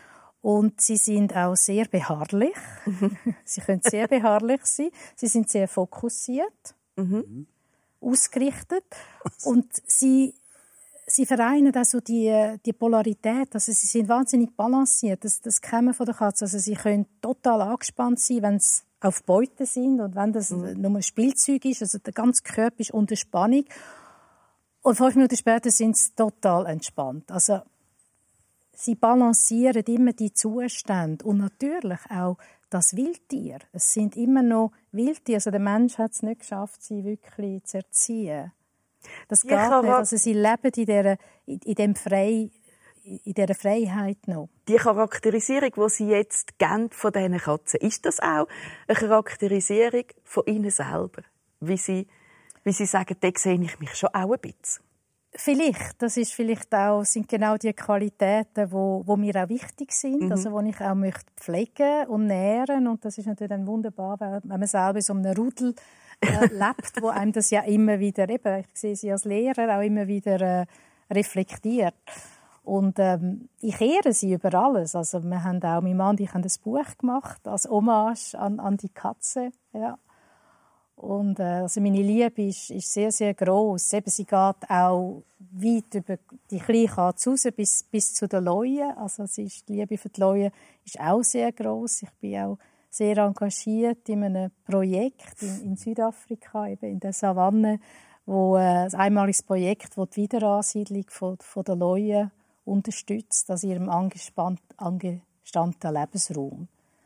Und sie sind auch sehr beharrlich. Mhm. Sie können sehr beharrlich sein. Sie sind sehr fokussiert, mhm. ausgerichtet. Und sie, sie vereinen also die, die Polarität. Also sie sind wahnsinnig balanciert. Das, das kennen wir von der Katze. Also sie können total angespannt sein, wenn sie auf Beute sind und wenn das mhm. nur ein Spielzeug ist. Also der ganze Körper ist unter Spannung. Und fünf Minuten später sind sie total entspannt. Also sie balancieren immer die Zustände und natürlich auch das Wildtier. Es sind immer noch Wildtiere. Also der Mensch hat es nicht geschafft, sie wirklich zu erziehen. Das geht nicht. Also sie leben in dieser, in dem Frei, in dieser Freiheit noch. Die Charakterisierung, die Sie jetzt geben von diesen Katzen, ist das auch eine Charakterisierung von Ihnen selber? Wie Sie, wie Sie sagen, da sehe ich mich schon auch ein bisschen. Vielleicht, das ist vielleicht auch, sind genau die Qualitäten, wo, wo mir auch wichtig sind, mhm. also wo ich auch möchte pflegen und nähren, und das ist natürlich dann wunderbar, wenn man selber in so einem Rudel äh, lebt, wo einem das ja immer wieder, eben, ich sehe sie als Lehrer auch immer wieder äh, reflektiert. Und ähm, ich ehre sie über alles. Also wir haben auch, mein Mann und ich haben ein Buch gemacht als Hommage an, an die Katze, ja. Und äh, also meine Liebe ist, ist sehr, sehr gross. Eben, sie geht auch weit über die kleine Katze raus bis, bis zu den Leuen. Also sie ist, die Liebe für die Leuen ist auch sehr gross. Ich bin auch sehr engagiert in einem Projekt in, in Südafrika, eben in der Savanne, wo äh, ein einmaliges Projekt, das die Wiederansiedlung von, von der Leuen unterstützt, aus ihrem angespannten Lebensraum.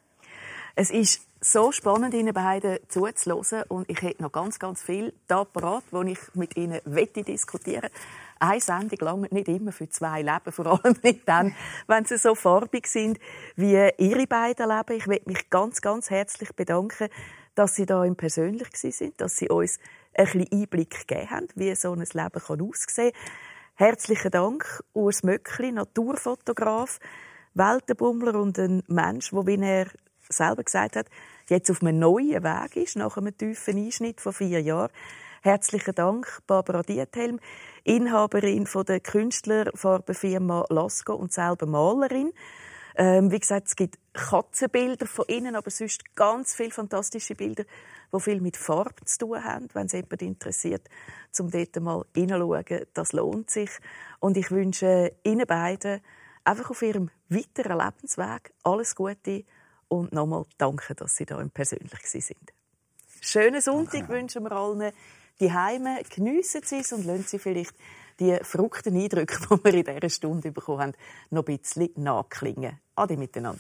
Es ist so spannend, Ihnen beiden zuzuhören, und ich hätte noch ganz, ganz viel da parat, wo ich mit Ihnen wette diskutieren. Eine Sendung langt nicht immer für zwei Leben, vor allem nicht dann, wenn sie so farbig sind wie Ihre beiden Leben. Ich möchte mich ganz, ganz herzlich bedanken, dass Sie da im Persönlich sind, dass Sie uns ein bisschen Einblick gegeben haben, wie so ein Leben aussehen kann. Herzlichen Dank, Urs Möckli, Naturfotograf, Weltenbummler und ein Mensch, der, wie er selber gesagt hat, jetzt auf einem neuen Weg ist, nach einem tiefen Einschnitt von vier Jahren. Herzlichen Dank, Barbara Diethelm, Inhaberin von der Künstlerfarbenfirma Lasco und selber Malerin. Ähm, wie gesagt, es gibt Katzenbilder von innen, aber sonst ganz viele fantastische Bilder, die viel mit Farbe zu tun haben. Wenn es jemand interessiert, um dort mal hineinzuschauen, das lohnt sich. Und ich wünsche Ihnen beiden einfach auf Ihrem weiteren Lebensweg alles Gute und nochmal danke, dass Sie da im Persönlich sind. Schönen Sonntag wünschen wir allen. Die Heime, geniessen Sie es und lassen Sie vielleicht die verrückten Eindrücke, die wir in dieser Stunde bekommen haben, noch ein bisschen nachklingen. Ade miteinander.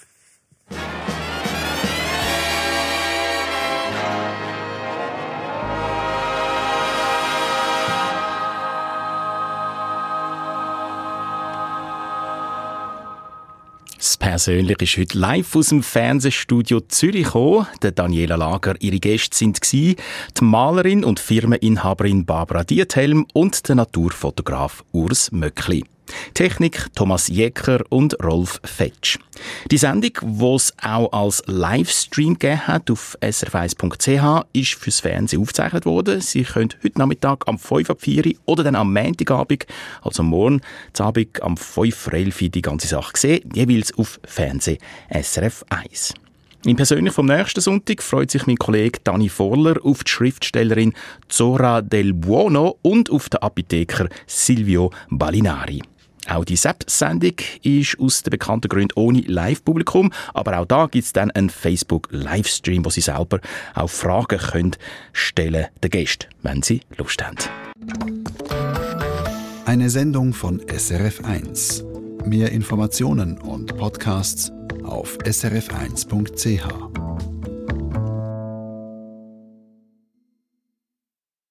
Das Persönliche ist heute live aus dem Fernsehstudio Zürich gekommen. Der Daniela Lager, ihre Gäste sind die Malerin und Firmeninhaberin Barbara Diethelm und der Naturfotograf Urs Möckli. Technik Thomas Jäcker und Rolf Fetsch. Die Sendung, die es auch als Livestream gegeben hat auf s r f eins punkt c h, ist fürs Fernsehen aufgezeichnet worden. Sie können heute Nachmittag am fünf ab vier oder dann am Montagabend, also morgen Abend am fünf vor elf die ganze Sache sehen, jeweils auf Fernsehen S R F eins. Im Persönlich vom nächsten Sonntag freut sich mein Kollege Dani Vorler auf die Schriftstellerin Zora Del Buono und auf den Apotheker Silvio Balinari. Auch die S E P-Sendung ist aus den bekannten Gründen ohne Live-Publikum, aber auch da gibt es dann einen Facebook-Livestream, wo Sie selber auch Fragen können stellen den Gästen, wenn Sie Lust haben. Eine Sendung von S R F eins. Mehr Informationen und Podcasts auf s r f eins punkt c h.